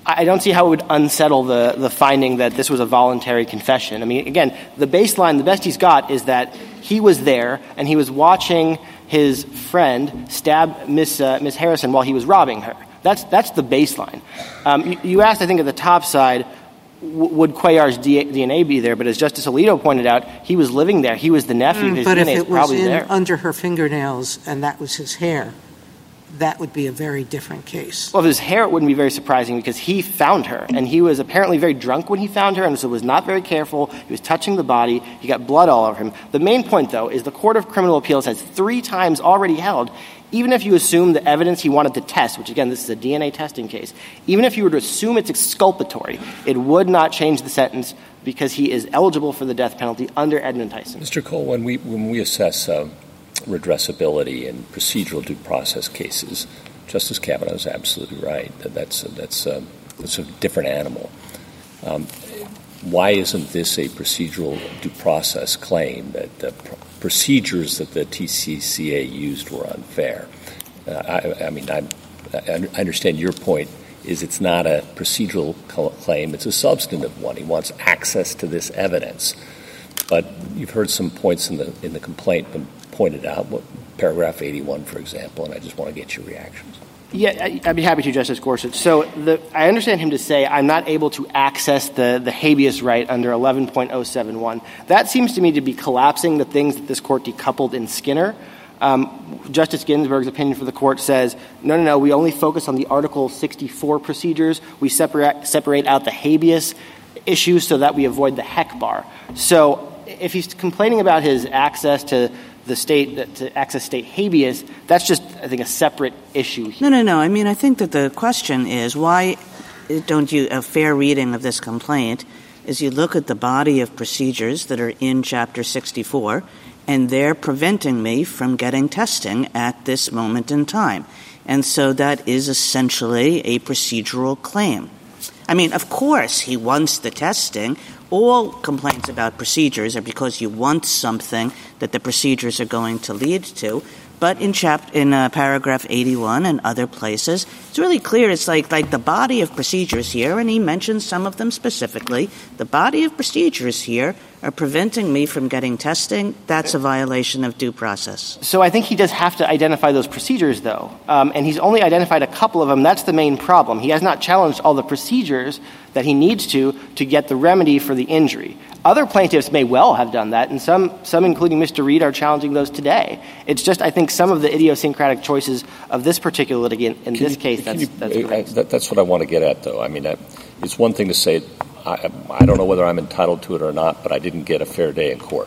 I don't see how it would unsettle the, the finding that this was a voluntary confession. I mean, again, the baseline, the best he's got is that he was there and he was watching his friend stab Miss uh, Miss Harrison while he was robbing her. That's that's the baseline. Um, you, you asked, I think, at the top side, w- would Cuellar's D N A be there? But as Justice Alito pointed out, he was living there. He was the nephew. Mm, his but D N A if is it was probably in there. under her fingernails and that was his hair, that would be a very different case. Well, if his hair, it wouldn't be very surprising because he found her, and he was apparently very drunk when he found her, and so was not very careful. He was touching the body. He got blood all over him. The main point, though, is the Court of Criminal Appeals has three times already held, even if you assume the evidence he wanted to test, which, again, this is a D N A testing case, even if you were to assume it's exculpatory, it would not change the sentence because he is eligible for the death penalty under Edmund Tyson. Mister Cole, when we, when we assess um, redressability in procedural due process cases, Justice Kavanaugh is absolutely right. That that's a, that's a, that's a different animal. Um, why isn't this a procedural due process claim that the pr- procedures that the T C C A used were unfair? Uh, I, I mean, I, I understand your point is it's not a procedural claim; it's a substantive one. He wants access to this evidence, but you've heard some points in the in the complaint been pointed out. What, paragraph eighty-one, for example, and I just want to get your reactions. Yeah, I'd be happy to, Justice Gorsuch. So the, I understand him to say I'm not able to access the, the habeas right under eleven point oh seven one. That seems to me to be collapsing the things that this court decoupled in Skinner. Um, Justice Ginsburg's opinion for the court says, no, no, no, we only focus on the Article sixty-four procedures. We separate, separate out the habeas issues so that we avoid the heck bar. So if he's complaining about his access to the state, to access state habeas, that's just, I think, a separate issue here. No, no, no. I mean, I think that the question is why don't you, a fair reading of this complaint is you look at the body of procedures that are in Chapter sixty-four, and they're preventing me from getting testing at this moment in time. And so that is essentially a procedural claim. I mean, of course, he wants the testing. All complaints about procedures are because you want something that the procedures are going to lead to. But in chap- in uh, paragraph eighty-one and other places, it's really clear. It's like like the body of procedures here, and he mentions some of them specifically. The body of procedures here are preventing me from getting testing. That's a violation of due process. So I think he does have to identify those procedures, though. Um, and he's only identified a couple of them. That's the main problem. He has not challenged all the procedures that he needs to to get the remedy for the injury. Other plaintiffs may well have done that, and some, some including Mister Reed, are challenging those today. It's just, I think, some of the idiosyncratic choices of this particular litigant in can this you, case, that's, you, that's I, that, that's what I want to get at, though. I mean, I, it's one thing to say, I, I don't know whether I'm entitled to it or not, but I didn't get a fair day in court.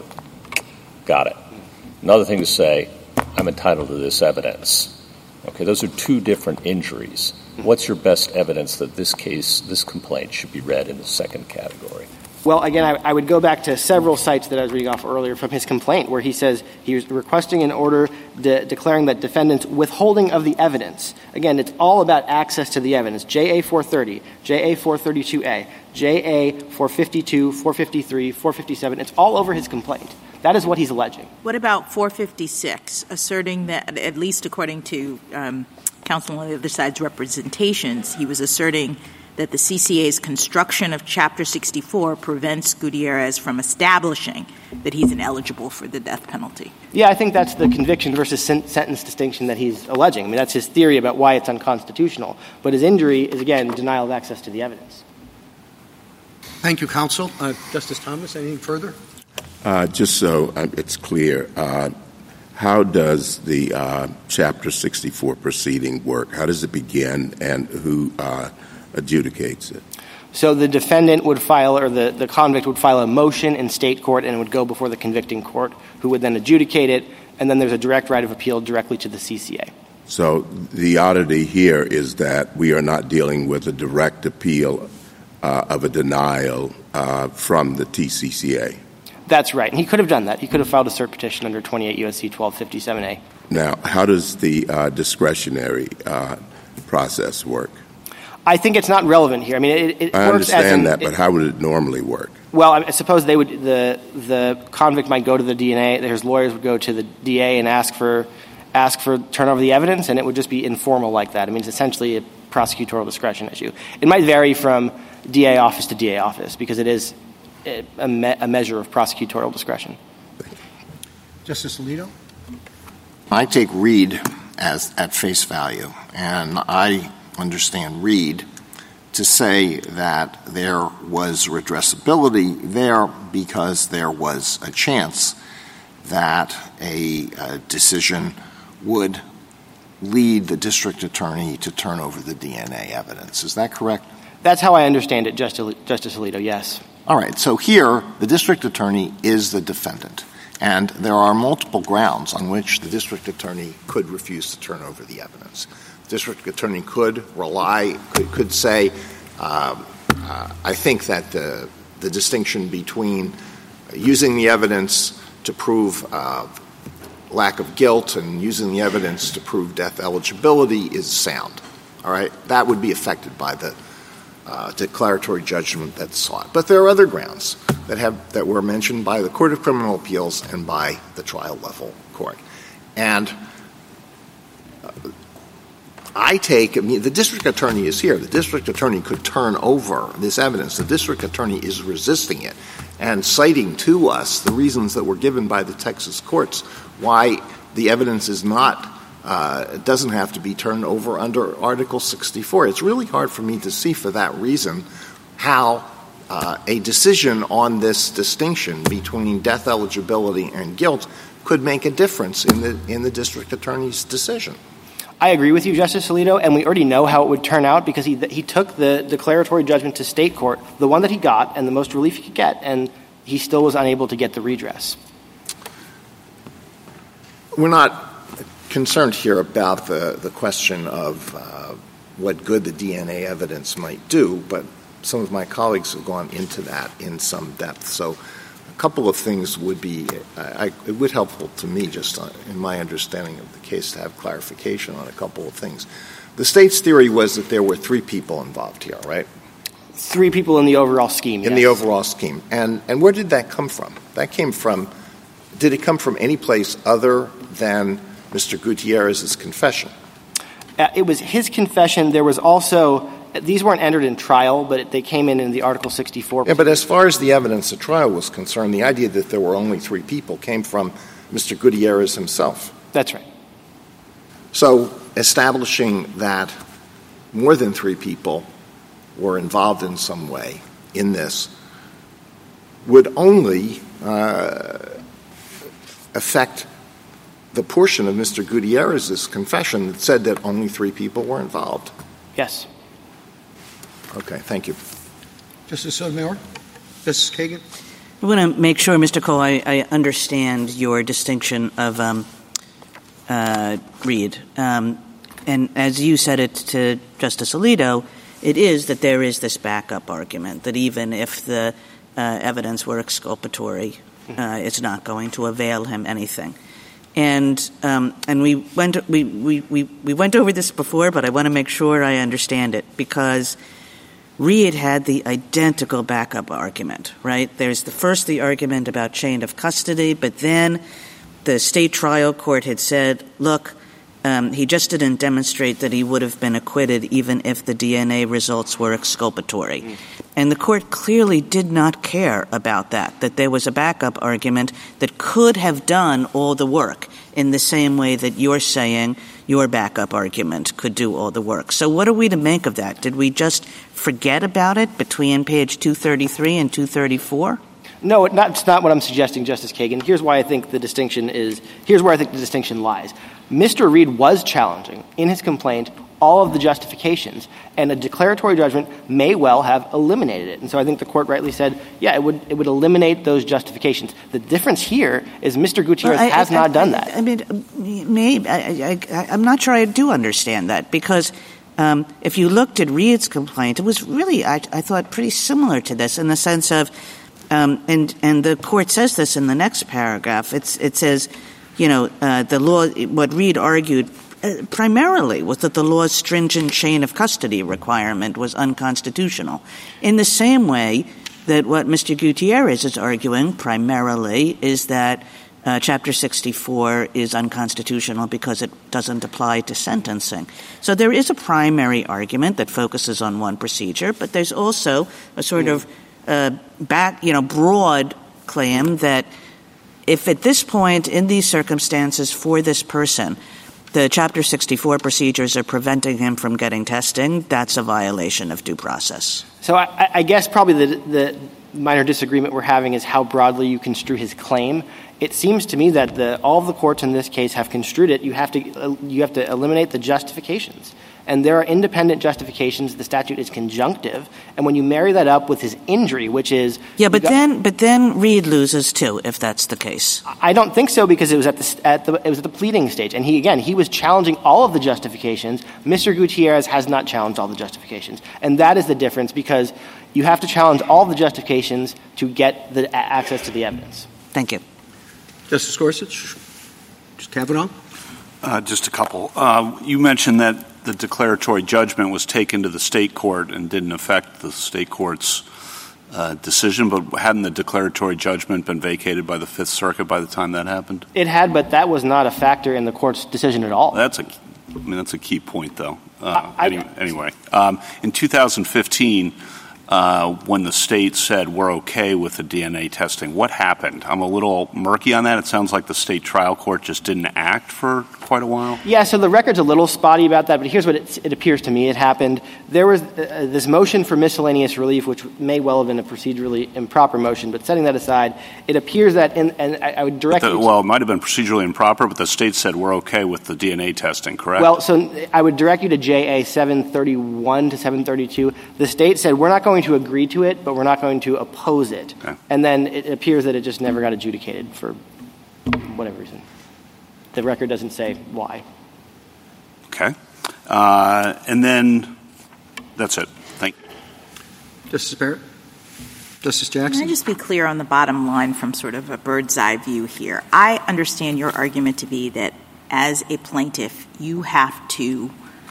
Got it. Another thing to say, I'm entitled to this evidence. Okay, those are two different injuries. What's your best evidence that this case, this complaint, should be read in the second category? Well, again, I, I would go back to several sites that I was reading off earlier from his complaint where he says he was requesting an order de- declaring that defendant's withholding of the evidence. Again, it's all about access to the evidence. J A four thirty, J A four thirty-two A, J A four fifty-two, four fifty-three, four fifty-seven. It's all over his complaint. That is what he's alleging. What about four fifty-six, asserting that, at least according to um, counsel on the other side's representations, he was asserting that the C C A's construction of Chapter sixty-four prevents Gutierrez from establishing that he's ineligible for the death penalty. Yeah, I think that's the conviction versus sen- sentence distinction that he's alleging. I mean, that's his theory about why it's unconstitutional. But his injury is, again, denial of access to the evidence. Thank you, counsel. Uh, Justice Thomas, anything further? Uh, just so uh, it's clear, uh, how does the uh, Chapter sixty-four proceeding work? How does it begin, and who uh, adjudicates it? So the defendant would file, or the, the convict would file a motion in state court, and it would go before the convicting court, who would then adjudicate it, and then there's a direct right of appeal directly to the C C A. So the oddity here is that we are not dealing with a direct appeal uh, of a denial uh, from the T C C A. That's right. And he could have done that. He could have filed a cert petition under twenty-eight U S C twelve fifty-seven A. Now, how does the uh, discretionary uh, process work? I think it's not relevant here. I mean, it, it I works as understand in, that, but it, how would it normally work? Well, I suppose they would. The the convict might go to the D N A. His lawyers would go to the D A and ask for ask for turn over the evidence, and it would just be informal like that. I mean, it's essentially a prosecutorial discretion issue. It might vary from D A office to D A office because it is a, me- a measure of prosecutorial discretion. Justice Alito? I take Reed as at face value, and I understand Reed to say that there was redressability there because there was a chance that a, a decision would lead the district attorney to turn over the D N A evidence. Is that correct? That's how I understand it, Justice Alito, yes. All right. So here, the district attorney is the defendant, and there are multiple grounds on which the district attorney could refuse to turn over the evidence. The district attorney could rely, could, could say, uh, uh, I think that the, the distinction between using the evidence to prove uh, lack of guilt and using the evidence to prove death eligibility is sound. All right? That would be affected by the uh, declaratory judgment that's sought. But there are other grounds that have that were mentioned by the Court of Criminal Appeals and by the trial level court. And uh, I take, I mean, the district attorney is here. The district attorney could turn over this evidence. The district attorney is resisting it and citing to us the reasons that were given by the Texas courts why the evidence is not, uh, doesn't have to be turned over under Article sixty-four. It's really hard for me to see for that reason how uh, a decision on this distinction between death eligibility and guilt could make a difference in the in the district attorney's decision. I agree with you, Justice Alito, and we already know how it would turn out because he he took the declaratory judgment to state court, the one that he got and the most relief he could get, and he still was unable to get the redress. We're not concerned here about the, the question of uh, what good the D N A evidence might do, but some of my colleagues have gone into that in some depth. So a couple of things would be I, – it would be helpful to me just on, in my understanding of the case to have clarification on a couple of things. The state's theory was that there were three people involved here, right? Three people in the overall scheme, In yes. the overall scheme. And, and where did that come from? That came from – did it come from any place other than Mister Gutierrez's confession? Uh, it was his confession. There was also – these weren't entered in trial, but they came in in the Article sixty-four. Yeah, but as far as the evidence at trial was concerned, the idea that there were only three people came from Mister Gutierrez himself. That's right. So establishing that more than three people were involved in some way in this would only uh, affect the portion of Mister Gutierrez's confession that said that only three people were involved. Yes. Okay, thank you. Justice Sotomayor? Justice Kagan? I want to make sure, Mister Cole, I, I understand your distinction of um, uh, Reed. Um, and as you said it to Justice Alito, it is that there is this backup argument that even if the uh, evidence were exculpatory, uh, it's not going to avail him anything. And um, and we went we, we, we, we went over this before, but I want to make sure I understand it because Reed had the identical backup argument, right? There's the first the argument about chain of custody, but then the state trial court had said, look, um, he just didn't demonstrate that he would have been acquitted even if the D N A results were exculpatory. Mm. And the court clearly did not care about that, that there was a backup argument that could have done all the work in the same way that you're saying your backup argument could do all the work. So what are we to make of that? Did we just forget about it between page two thirty-three and two thirty-four? No, it not, it's not what I'm suggesting, Justice Kagan. Here's why I think the distinction is – here's where I think the distinction lies. Mister Reed was challenging in his complaint all of the justifications, and a declaratory judgment may well have eliminated it. And so I think the court rightly said, yeah, it would it would eliminate those justifications. The difference here is Mister Gutierrez well, I, has I, not I, done that. I mean, maybe I, I, I'm not sure I do understand that because um, if you looked at Reed's complaint, it was really, I, I thought, pretty similar to this in the sense of um, – and, and the court says this in the next paragraph. It's, it says, you know, uh, the law – what Reed argued – primarily was that the law's stringent chain of custody requirement was unconstitutional. In the same way that what Mister Gutierrez is arguing primarily is that uh, Chapter sixty-four is unconstitutional because it doesn't apply to sentencing. So there is a primary argument that focuses on one procedure, but there's also a sort of uh, back, you know, broad claim that if at this point in these circumstances for this person, the Chapter sixty-four procedures are preventing him from getting testing, that's a violation of due process. So I, I guess probably the, the minor disagreement we're having is how broadly you construe his claim. It seems to me that the, all of the courts in this case have construed it. You have to uh, you have to eliminate the justifications. And there are independent justifications. The statute is conjunctive. And when you marry that up with his injury, which is... Yeah, but got, then but then Reed loses, too, if that's the case. I don't think so because it was at the, at the, it was at the pleading stage. And, he again, he was challenging all of the justifications. Mister Gutierrez has not challenged all the justifications. And that is the difference because you have to challenge all the justifications to get the a- access to the evidence. Thank you. Justice Gorsuch? Justice Kavanaugh? Uh, just a couple. Uh, you mentioned that the declaratory judgment was taken to the state court and didn't affect the state court's uh, decision, but hadn't the declaratory judgment been vacated by the Fifth Circuit by the time that happened? It had, but that was not a factor in the court's decision at all. That's a, I mean, that's a key point, though. Uh, I, any, anyway, um, in two thousand fifteen, uh, when the state said we're okay with the D N A testing, what happened? I'm a little murky on that. It sounds like the state trial court just didn't act for quite a while. Yeah, so the record's a little spotty about that, but here's what it, it appears to me it happened. There was uh, this motion for miscellaneous relief, which may well have been a procedurally improper motion, but setting that aside, it appears that, in, and I, I would direct the, you to, well, it might have been procedurally improper, but the state said we're okay with the D N A testing, correct? Well, so I would direct you to J A seven thirty-one to seven thirty-two. The state said we're not going to agree to it, but we're not going to oppose it. Okay. And then it appears that it just never got adjudicated for whatever reason. The record doesn't say why. Okay. Uh, and then that's it. Thank you. Justice Barrett? Justice Jackson? Can I just be clear on the bottom line from sort of a bird's eye view here? I understand your argument to be that as a plaintiff, you have to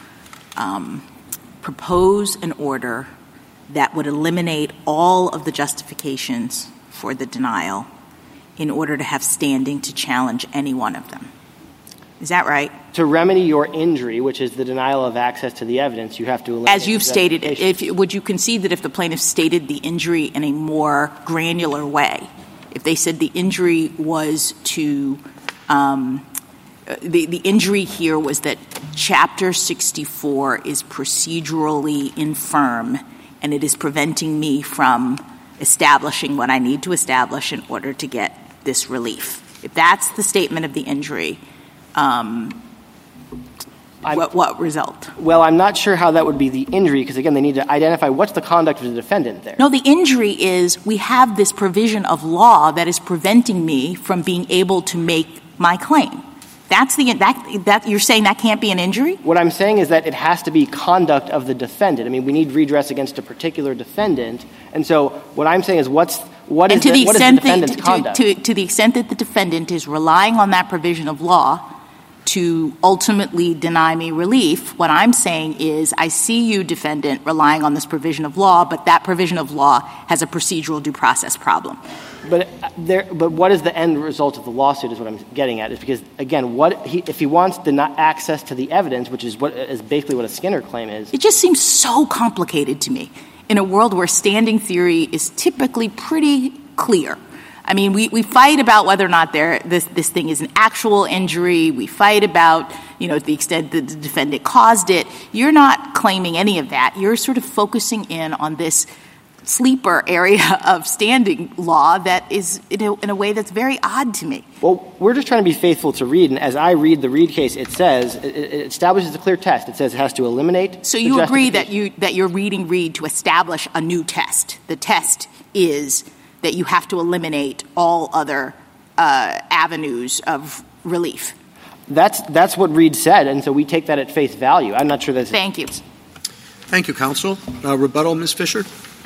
um, propose an order that would eliminate all of the justifications for the denial in order to have standing to challenge any one of them. Is that right? To remedy your injury, which is the denial of access to the evidence, you have to eliminate As you've stated it, if, would you concede that if the plaintiff stated the injury in a more granular way, if they said the injury was to um, the, the injury here was that Chapter sixty-four is procedurally infirm and it is preventing me from establishing what I need to establish in order to get this relief. If that's the statement of the injury, um, what, what result? Well, I'm not sure how that would be the injury because, again, they need to identify what's the conduct of the defendant there. No, the injury is we have this provision of law that is preventing me from being able to make my claim. That's the that that you're saying that can't be an injury? What I'm saying is that it has to be conduct of the defendant. I mean, we need redress against a particular defendant, and so what I'm saying is what's what and is to the, the what extent is the defendant's that, conduct? To, to, to the extent that the defendant is relying on that provision of law to ultimately deny me relief, what I'm saying is I see you, defendant, relying on this provision of law, but that provision of law has a procedural due process problem. But there, but what is the end result of the lawsuit is what I'm getting at. Is because, again, what he, if he wants the not access to the evidence, which is what is basically what a Skinner claim is. It just seems so complicated to me in a world where standing theory is typically pretty clear. I mean, we, we fight about whether or not there this this thing is an actual injury. We fight about, you know, the extent that the defendant caused it. You're not claiming any of that. You're sort of focusing in on this sleeper area of standing law that is in a, in a way that's very odd to me. Well, we're just trying to be faithful to Reed, and as I read the Reed case, it says it, it establishes a clear test. It says it has to eliminate. So you agree that you that you're reading Reed to establish a new test. The test is that you have to eliminate all other uh, avenues of relief. That's that's what Reed said, and so we take that at face value. I'm not sure that's. Thank you. Thank you, counsel. Uh, rebuttal, Miz Fisher.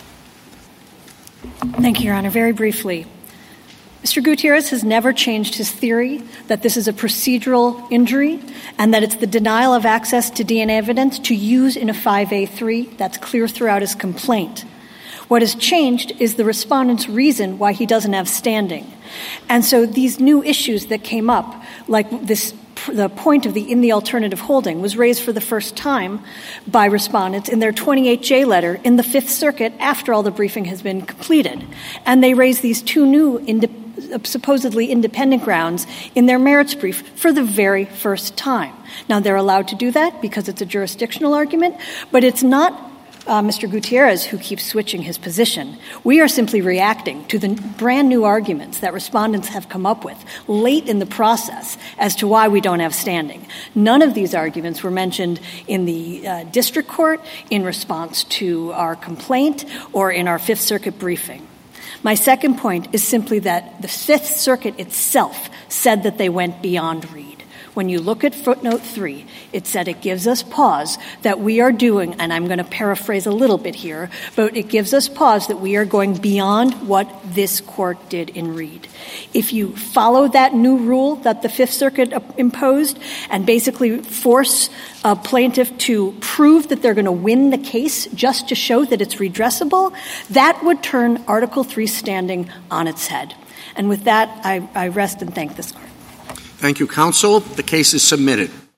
Thank you, Your Honor. Very briefly, Mister Gutierrez has never changed his theory that this is a procedural injury and that it's the denial of access to D N A evidence to use in a five A three. That's clear throughout his complaint. What has changed is the respondent's reason why he doesn't have standing. And so these new issues that came up, like this, the point of the in the alternative holding was raised for the first time by respondents in their twenty-eight J letter in the Fifth Circuit after all the briefing has been completed. And they raised these two new inde- supposedly independent grounds in their merits brief for the very first time. Now, they're allowed to do that because it's a jurisdictional argument, but it's not Uh, Mister Gutierrez, who keeps switching his position. We are simply reacting to the brand new arguments that respondents have come up with late in the process as to why we don't have standing. None of these arguments were mentioned in the uh, district court in response to our complaint or in our Fifth Circuit briefing. My second point is simply that the Fifth Circuit itself said that they went beyond Reed. When you look at footnote three, it said it gives us pause that we are doing, and I'm going to paraphrase a little bit here, but it gives us pause that we are going beyond what this court did in Reed. If you follow that new rule that the Fifth Circuit imposed and basically force a plaintiff to prove that they're going to win the case just to show that it's redressable, that would turn Article three standing on its head. And with that, I, I rest and thank this court. Thank you, counsel. The case is submitted.